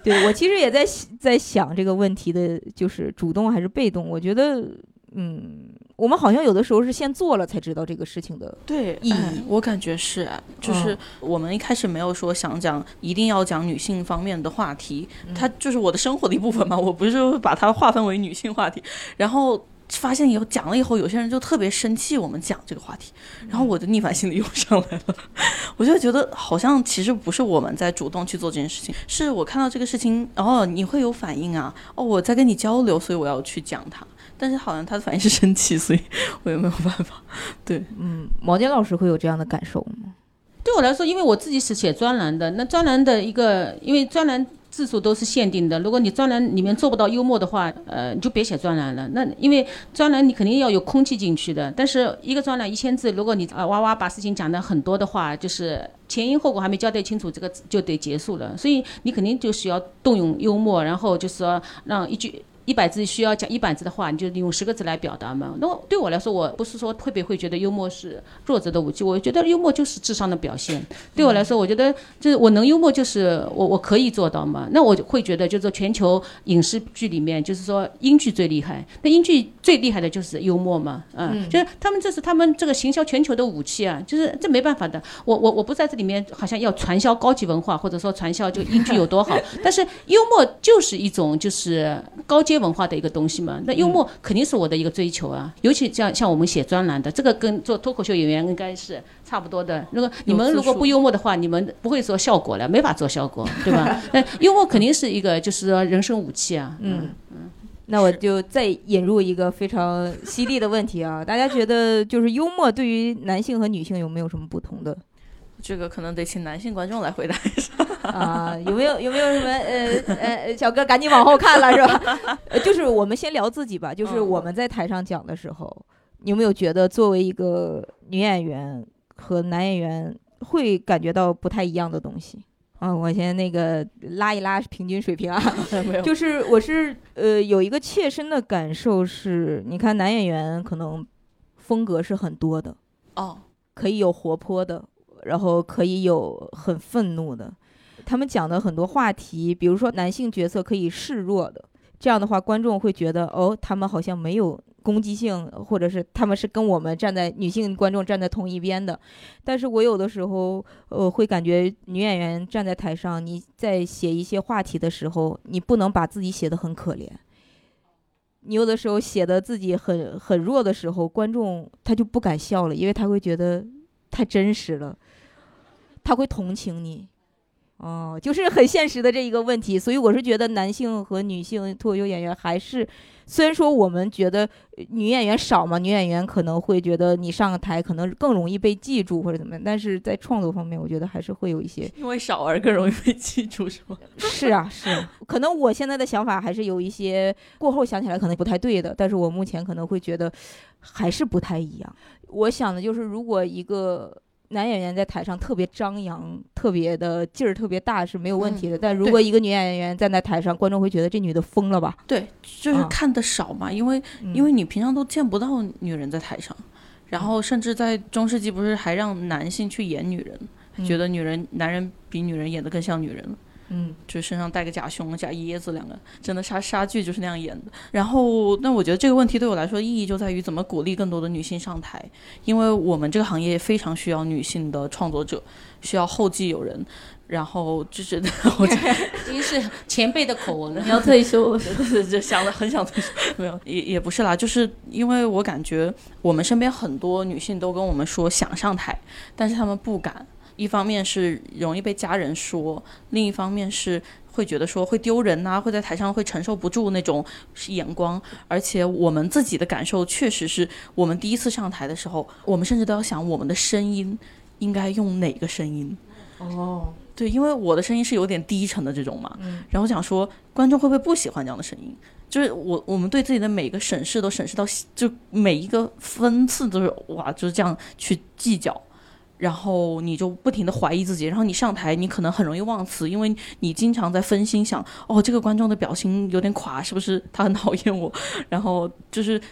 对，我其实也在在想这个问题的，就是主动还是被动。我觉得，嗯，我们好像有的时候是先做了才知道这个事情的对意义。 哎、我感觉是，就是我们一开始没有说想讲一定要讲女性方面的话题，嗯、它就是我的生活的一部分嘛，我不是把它划分为女性话题，然后。发现以后讲了以后，有些人就特别生气我们讲这个话题，然后我的逆反心理又上来了，我就觉得好像其实不是我们在主动去做这件事情，是我看到这个事情，哦，你会有反应啊，哦，我在跟你交流，所以我要去讲它，但是好像他的反应是生气，所以我也没有办法。对， 嗯，毛尖老师会有这样的感受吗？ 对我来说，因为我自己是写专栏的，那专栏的一个，因为专栏字数都是限定的，如果你专栏里面做不到幽默的话，呃，你就别写专栏了。那因为专栏你肯定要有空气进去的，但是一个专栏一千字，如果你啊哇哇把事情讲得很多的话，就是前因后果还没交代清楚，这个就得结束了。所以你肯定就是要动用幽默，然后就是说让一句。一百字需要讲一百字的话，你就用十个字来表达嘛。那对我来说，我不是说特别会觉得幽默是弱者的武器，我觉得幽默就是智商的表现。对我来说，我觉得就是我能幽默，就是我我可以做到嘛。那我会觉得，就是说全球影视剧里面，就是说英剧最厉害，那英剧最厉害的就是幽默嘛，啊、嗯，就是他们这是他们这个行销全球的武器啊，就是这没办法的。我我我不在这里面好像要传销高级文化，或者说传销这个英剧有多好，但是幽默就是一种就是高阶文化的一个东西嘛，那幽默肯定是我的一个追求啊，尤其像像我们写专栏的，这个跟做脱口秀演员应该是差不多的。如果你们如果不幽默的话，你们不会做效果了，没法做效果，对吧？那幽默肯定是一个就是说人生武器啊。嗯嗯。 那我就再引入一个非常犀利的问题啊，大家觉得就是幽默对于男性和女性有没有什么不同的？ 这个可能得请男性观众来回答一下啊，有没有有没有什么呃呃，小哥赶紧往后看了是吧？呃，就是我们先聊自己吧，就是我们在台上讲的时候，你有没有觉得作为一个女演员和男演员会感觉到不太一样的东西？啊，我先那个拉一拉平均水平啊，就是我是呃有一个切身的感受是，你看男演员可能风格是很多的哦， 可以有活泼的。然后可以有很愤怒的，他们讲的很多话题，比如说男性角色可以示弱的，这样的话观众会觉得哦，他们好像没有攻击性，或者是他们是跟我们站在女性观众站在同一边的。但是我有的时候呃会感觉女演员站在台上，你在写一些话题的时候，你不能把自己写得很可怜。你有的时候写的自己很很弱的时候，观众他就不敢笑了，因为他会觉得太真实了。他会同情你，哦，就是很现实的这一个问题。所以我是觉得男性和女性脱口秀演员还是，虽然说我们觉得女演员少嘛，女演员可能会觉得你上个台可能更容易被记住或者怎么样，但是在创作方面，我觉得还是会有一些因为少而更容易被记住，是吗？ 是啊，是啊，可能我现在的想法还是有一些过后想起来可能不太对的，但是我目前可能会觉得还是不太一样。我想的就是，如果一个男演员在台上特别张扬，特别的劲儿特别大是没有问题的、嗯、但如果一个女演员站在台上，观众会觉得这女的疯了吧？ 对，就是看得少嘛、嗯、因为因为你平常都见不到女人在台上、嗯、然后甚至在中世纪不是还让男性去演女人、嗯、觉得女人男人比女人演得更像女人了，嗯，就身上带个假胸假椰子，两个真的杀杀剧就是那样演的。然后那我觉得这个问题对我来说意义就在于怎么鼓励更多的女性上台，因为我们这个行业非常需要女性的创作者，需要后继有人，然后就是我已经是前辈的口吻了， 你要退休就想了很想退休，没有也也不是啦，就是因为我感觉我们身边很多女性都跟我们说想上台，但是她们不敢，一方面是容易被家人说，另一方面是会觉得说会丢人啊，会在台上会承受不住那种眼光。而且我们自己的感受确实是，我们第一次上台的时候，我们甚至都要想我们的声音应该用哪个声音。 哦， 对，因为我的声音是有点低沉的这种嘛，嗯、然后想说观众会不会不喜欢这样的声音，就是我我们对自己的每个审视都审视到，就每一个分次都是哇，就是这样去计较，然后你就不停地怀疑自己，然后你上台你可能很容易忘词，因为你经常在分心想，哦，这个观众的表情有点垮，是不是他很讨厌我，然后就是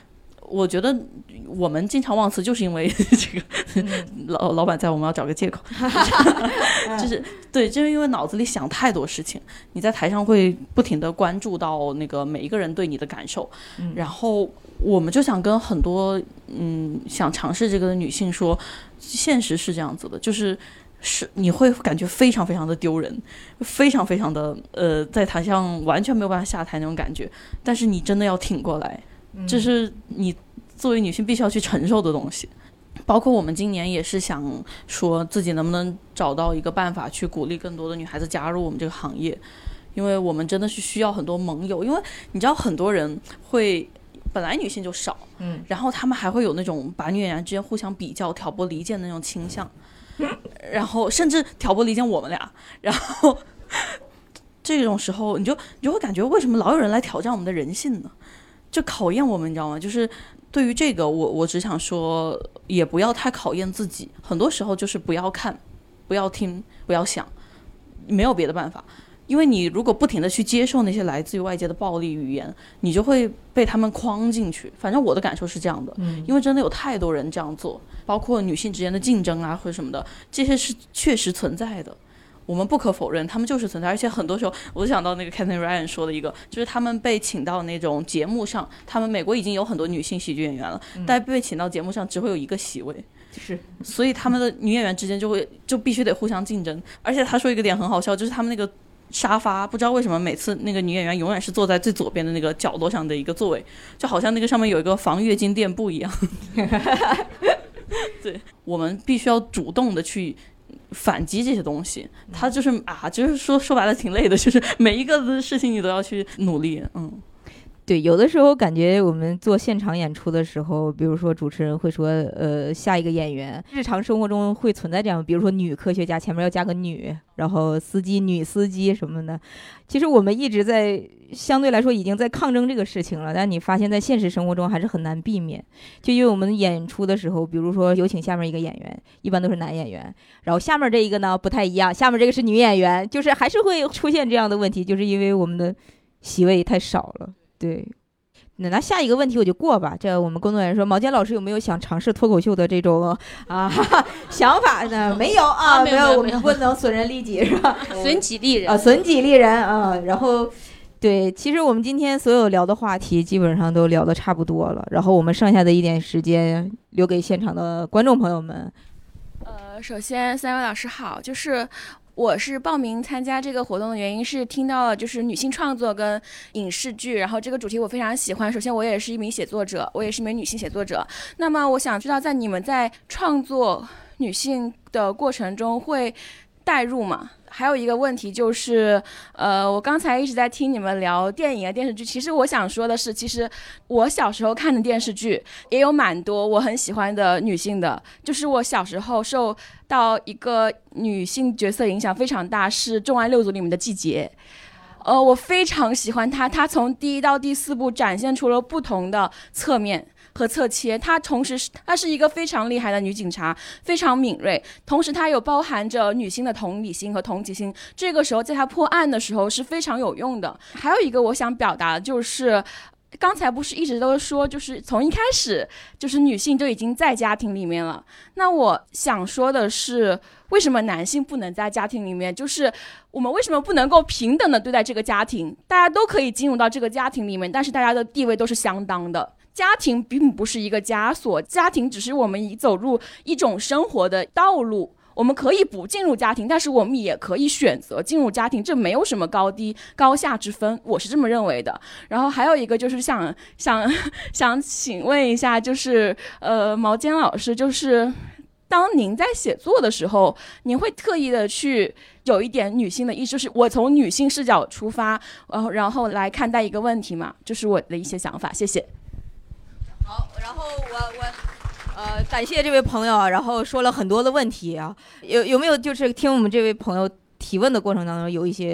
我觉得我们经常忘词，就是因为这个、嗯、老老板在，我们要找个借口，就是对，就是因为脑子里想太多事情，你在台上会不停的关注到那个每一个人对你的感受，嗯、然后我们就想跟很多嗯想尝试这个的女性说，现实是这样子的，就是是你会感觉非常非常的丢人，非常非常的呃在台上完全没有办法下台那种感觉，但是你真的要挺过来。这是你作为女性必须要去承受的东西，包括我们今年也是想说自己能不能找到一个办法去鼓励更多的女孩子加入我们这个行业，因为我们真的是需要很多盟友，因为你知道很多人会本来女性就少，嗯，然后他们还会有那种把女演员之间互相比较、挑拨离间的那种倾向，然后甚至挑拨离间我们俩，然后这种时候你就你就会感觉为什么老有人来挑战我们的人性呢？就考验我们，你知道吗？就是对于这个，我我只想说，也不要太考验自己。很多时候就是不要看，不要听，不要想，没有别的办法。因为你如果不停的去接受那些来自于外界的暴力语言，你就会被他们框进去。反正我的感受是这样的，嗯，因为真的有太多人这样做，包括女性之间的竞争啊或者什么的，这些是确实存在的。我们不可否认他们就是存在，而且很多时候我就想到那个 Katherine Ryan 说的一个，就是他们被请到那种节目上，他们美国已经有很多女性喜剧演员了，嗯、但被请到节目上只会有一个席位， 是， 所以他们的女演员之间就会就必须得互相竞争。而且他说一个点很好笑，就是他们那个沙发不知道为什么每次那个女演员永远是坐在最左边的那个角落上的一个座位，就好像那个上面有一个防月经垫布一样对，我们必须要主动的去反击这些东西，他就是啊，就是说说白了挺累的，就是每一个的事情你都要去努力。嗯， 对，有的时候感觉我们做现场演出的时候，比如说主持人会说，呃，下一个演员，日常生活中会存在这样，比如说女科学家前面要加个女，然后司机女司机什么的。其实我们一直在相对来说已经在抗争这个事情了，但你发现在现实生活中还是很难避免。就因为我们演出的时候，比如说有请下面一个演员，一般都是男演员，然后下面这一个呢不太一样，下面这个是女演员，就是还是会出现这样的问题，就是因为我们的席位太少了。对，那那下一个问题我就过吧。这我们工作人员说，毛尖老师有没有想尝试脱口秀的这种啊想法呢？没有啊， 啊没有， 没有， 没有我们不能损人利己是吧？ 损己利人啊，损己利人啊。然后，对，其实我们今天所有聊的话题基本上都聊得差不多了，然后我们剩下的一点时间留给现场的观众朋友们。 呃，首先三位老师好，就是我是报名参加这个活动的原因是听到了就是女性创作跟影视剧，然后这个主题我非常喜欢。首先我也是一名写作者，我也是一名女性写作者。那么我想知道，在你们在创作女性的过程中会代入吗？还有一个问题就是，呃，我刚才一直在听你们聊电影啊、电视剧。其实我想说的是，其实我小时候看的电视剧也有蛮多我很喜欢的女性的。就是我小时候受到一个女性角色影响非常大，是《重案六组》里面的季节。呃，我非常喜欢她，她从第一到第四部展现出了不同的侧面和侧切，她同时是她是一个非常厉害的女警察，非常敏锐，同时她有包含着女性的同理心和同情心，这个时候在她破案的时候是非常有用的。还有一个我想表达的就是刚才不是一直都说就是从一开始就是女性就已经在家庭里面了，那我想说的是为什么男性不能在家庭里面，就是我们为什么不能够平等的对待这个家庭，大家都可以进入到这个家庭里面，但是大家的地位都是相当的。家庭并不是一个枷锁，家庭只是我们已走入一种生活的道路，我们可以不进入家庭，但是我们也可以选择进入家庭，这没有什么高低高下之分，我是这么认为的。然后还有一个就是想想想请问一下，就是呃毛尖老师，就是当您在写作的时候，您会特意的去有一点女性的意识，就是我从女性视角出发，然后然后来看待一个问题嘛，就是我的一些想法，谢谢。 好，然后我我呃感谢这位朋友，然后说了很多的问题啊，有有没有就是听我们这位朋友提问的过程当中有一些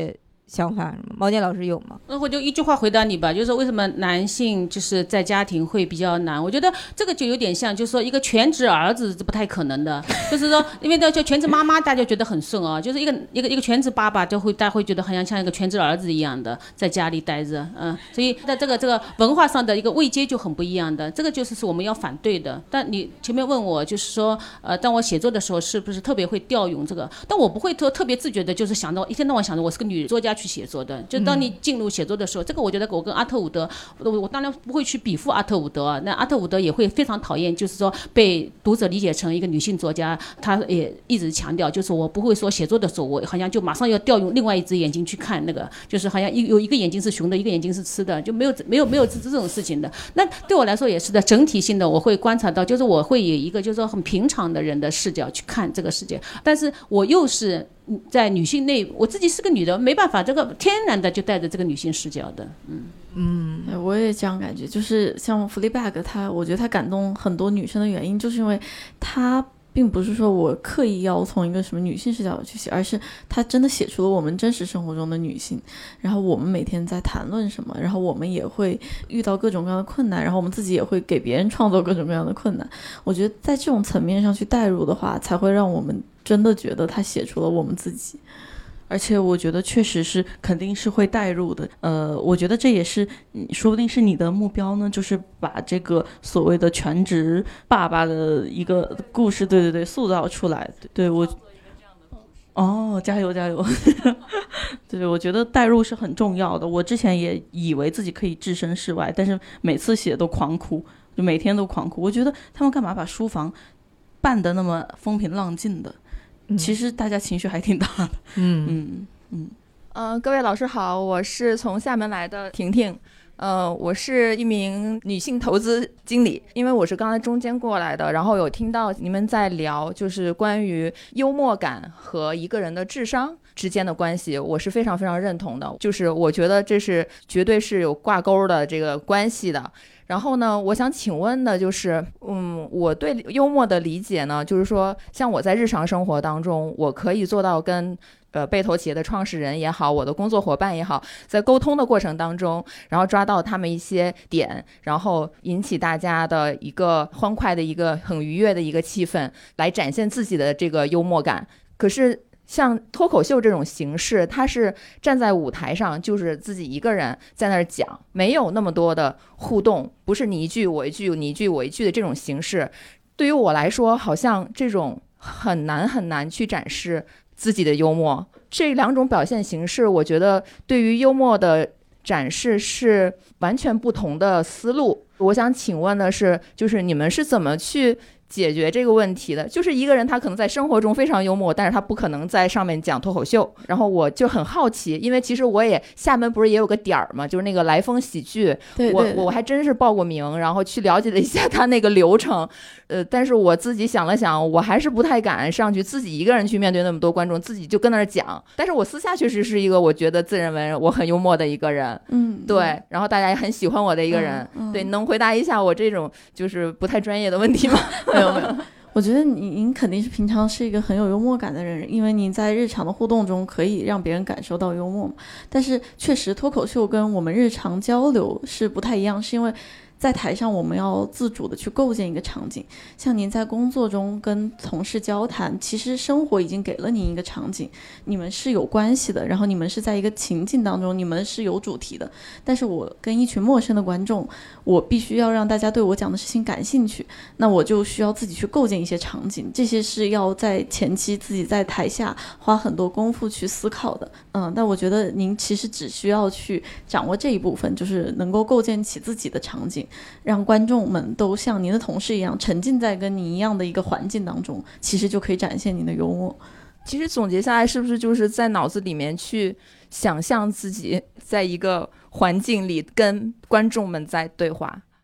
想法？毛尖老师有吗？ 那我就一句话回答你吧，就是说为什么男性就是在家庭会比较难？我觉得这个就有点像，就是说一个全职儿子是不太可能的，就是说因为呢，就全职妈妈大家觉得很顺啊，就是一个一个一个全职爸爸就会大家会觉得好像像一个全职儿子一样的在家里待着，嗯，所以在这个这个文化上的一个位阶就很不一样的，这个就是是我们要反对的。但你前面问我就是说，呃，当我写作的时候是不是特别会调用这个？但我不会特特别自觉的，就是想到一天到晚想着我是个女作家去写作的。就当你进入写作的时候，嗯、这个我觉得我跟阿特伍德，我我当然不会去比附阿特伍德啊。那阿特伍德也会非常讨厌，就是说被读者理解成一个女性作家。他也一直强调，就是我不会说写作的时候，我好像就马上要调用另外一只眼睛去看那个，就是好像有一个眼睛是雄的，一个眼睛是雌的，就没有没有没有这这种事情的。那对我来说也是的，整体性的我会观察到，就是我会以一个就是说很平常的人的视角去看这个世界，但是我又是在女性内，我自己是个女的，没办法，这个天然的就带着这个女性视角的，嗯嗯，我也这样感觉，就是像 Fleabag， 他我觉得他感动很多女生的原因，就是因为他并不是说我刻意要从一个什么女性视角去写，而是他真的写出了我们真实生活中的女性，然后我们每天在谈论什么，然后我们也会遇到各种各样的困难，然后我们自己也会给别人创造各种各样的困难。我觉得在这种层面上去带入的话，才会让我们真的觉得他写出了我们自己。 而且我觉得确实是肯定是会带入的，呃，我觉得这也是说不定是你的目标呢，就是把这个所谓的全职爸爸的一个故事，对对对，塑造出来。对，对我，哦，加油加油！对，我觉得带入是很重要的。我之前也以为自己可以置身事外，但是每次写都狂哭，就每天都狂哭。我觉得他们干嘛把书房办得那么风平浪静的？其实大家情绪还挺大的。嗯嗯嗯。 呃，各位老师好，我是从厦门来的婷婷。呃，我是一名女性投资经理，因为我是刚才中间过来的，然后有听到你们在聊就是关于幽默感和一个人的智商之间的关系，我是非常非常认同的，就是我觉得这是绝对是有挂钩的这个关系的。然后呢，我想请问的就是，嗯，我对幽默的理解呢，就是说，像我在日常生活当中，我可以做到跟呃被投企业的创始人也好，我的工作伙伴也好，在沟通的过程当中，然后抓到他们一些点，然后引起大家的一个欢快的一个很愉悦的一个气氛，来展现自己的这个幽默感。可是像脱口秀这种形式，它是站在舞台上，就是自己一个人在那儿讲，没有那么多的互动，不是你一句我一句，你一句我一句的这种形式。对于我来说，好像这种很难很难去展示自己的幽默。这两种表现形式，我觉得对于幽默的展示是完全不同的思路。我想请问的是，就是你们是怎么去解决这个问题的？就是一个人他可能在生活中非常幽默，但是他不可能在上面讲脱口秀。然后我就很好奇，因为其实我也厦门不是也有个点儿嘛，就是那个来风喜剧， 对对对， 我我还真是报过名，然后去了解了一下他那个流程。呃，但是我自己想了想，我还是不太敢上去自己一个人去面对那么多观众，自己就跟那儿讲。但是我私下确实是一个我觉得自认为我很幽默的一个人， 嗯， 对，然后大家也很喜欢我的一个人，嗯嗯、对，能回答一下我这种就是不太专业的问题吗？ 没有没有。我觉得你您肯定是平常是一个很有幽默感的人，因为你在日常的互动中可以让别人感受到幽默嘛。但是确实脱口秀跟我们日常交流是不太一样，是因为在台上我们要自主的去构建一个场景，像您在工作中跟同事交谈，其实生活已经给了您一个场景，你们是有关系的，然后你们是在一个情境当中，你们是有主题的。但是我跟一群陌生的观众，我必须要让大家对我讲的事情感兴趣，那我就需要自己去构建一些场景，这些是要在前期自己在台下花很多功夫去思考的。嗯，但我觉得您其实只需要去掌握这一部分，就是能够构建起自己的场景，让观众们都像您的同事一样沉浸在跟你一样的一个环境当中，其实就可以展现您的幽默。 其实总结下来，是不是就是在脑子里面去想象自己在一个环境里跟观众们在对话？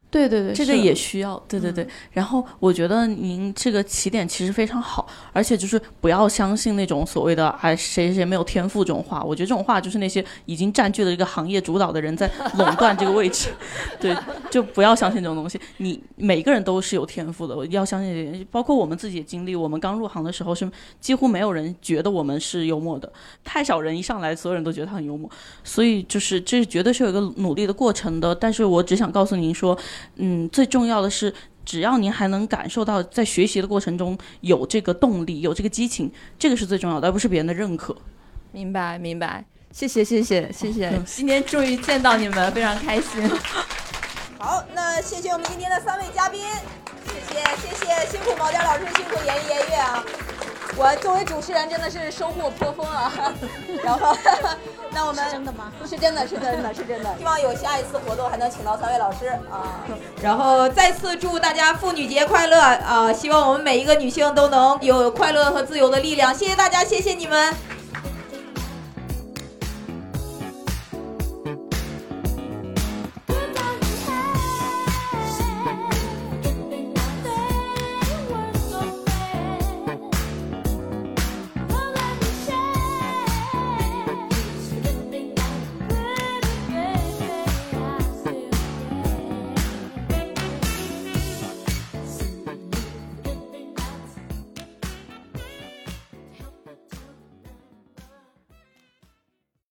对对对， 这个也需要，对对对、嗯。然后我觉得您这个起点其实非常好，而且就是不要相信那种所谓的哎谁谁没有天赋这种话。我觉得这种话就是那些已经占据了一个行业主导的人在垄断这个位置，对，就不要相信这种东西。你每个人都是有天赋的，我要相信。包括我们自己的经历，我们刚入行的时候是几乎没有人觉得我们是幽默的，太少人一上来所有人都觉得他很幽默，所以就是这绝对是有一个努力的过程的。但是我只想告诉您说。嗯，最重要的是，只要您还能感受到在学习的过程中有这个动力，有这个激情，这个是最重要的，而不是别人的认可。 明白，明白，谢谢，谢谢，谢谢。嗯、今天终于见到你们，非常开心。好，那谢谢我们今天的三位嘉宾，谢谢，谢谢，辛苦毛尖老师，辛苦严艺严悦啊。我作为主持人真的是收获颇丰啊，然后那我们是真的吗？ 是真的，是真的，是真的。希望有下一次活动还能请到三位老师啊。然后再次祝大家妇女节快乐啊！希望我们每一个女性都能有快乐和自由的力量。谢谢大家，谢谢你们。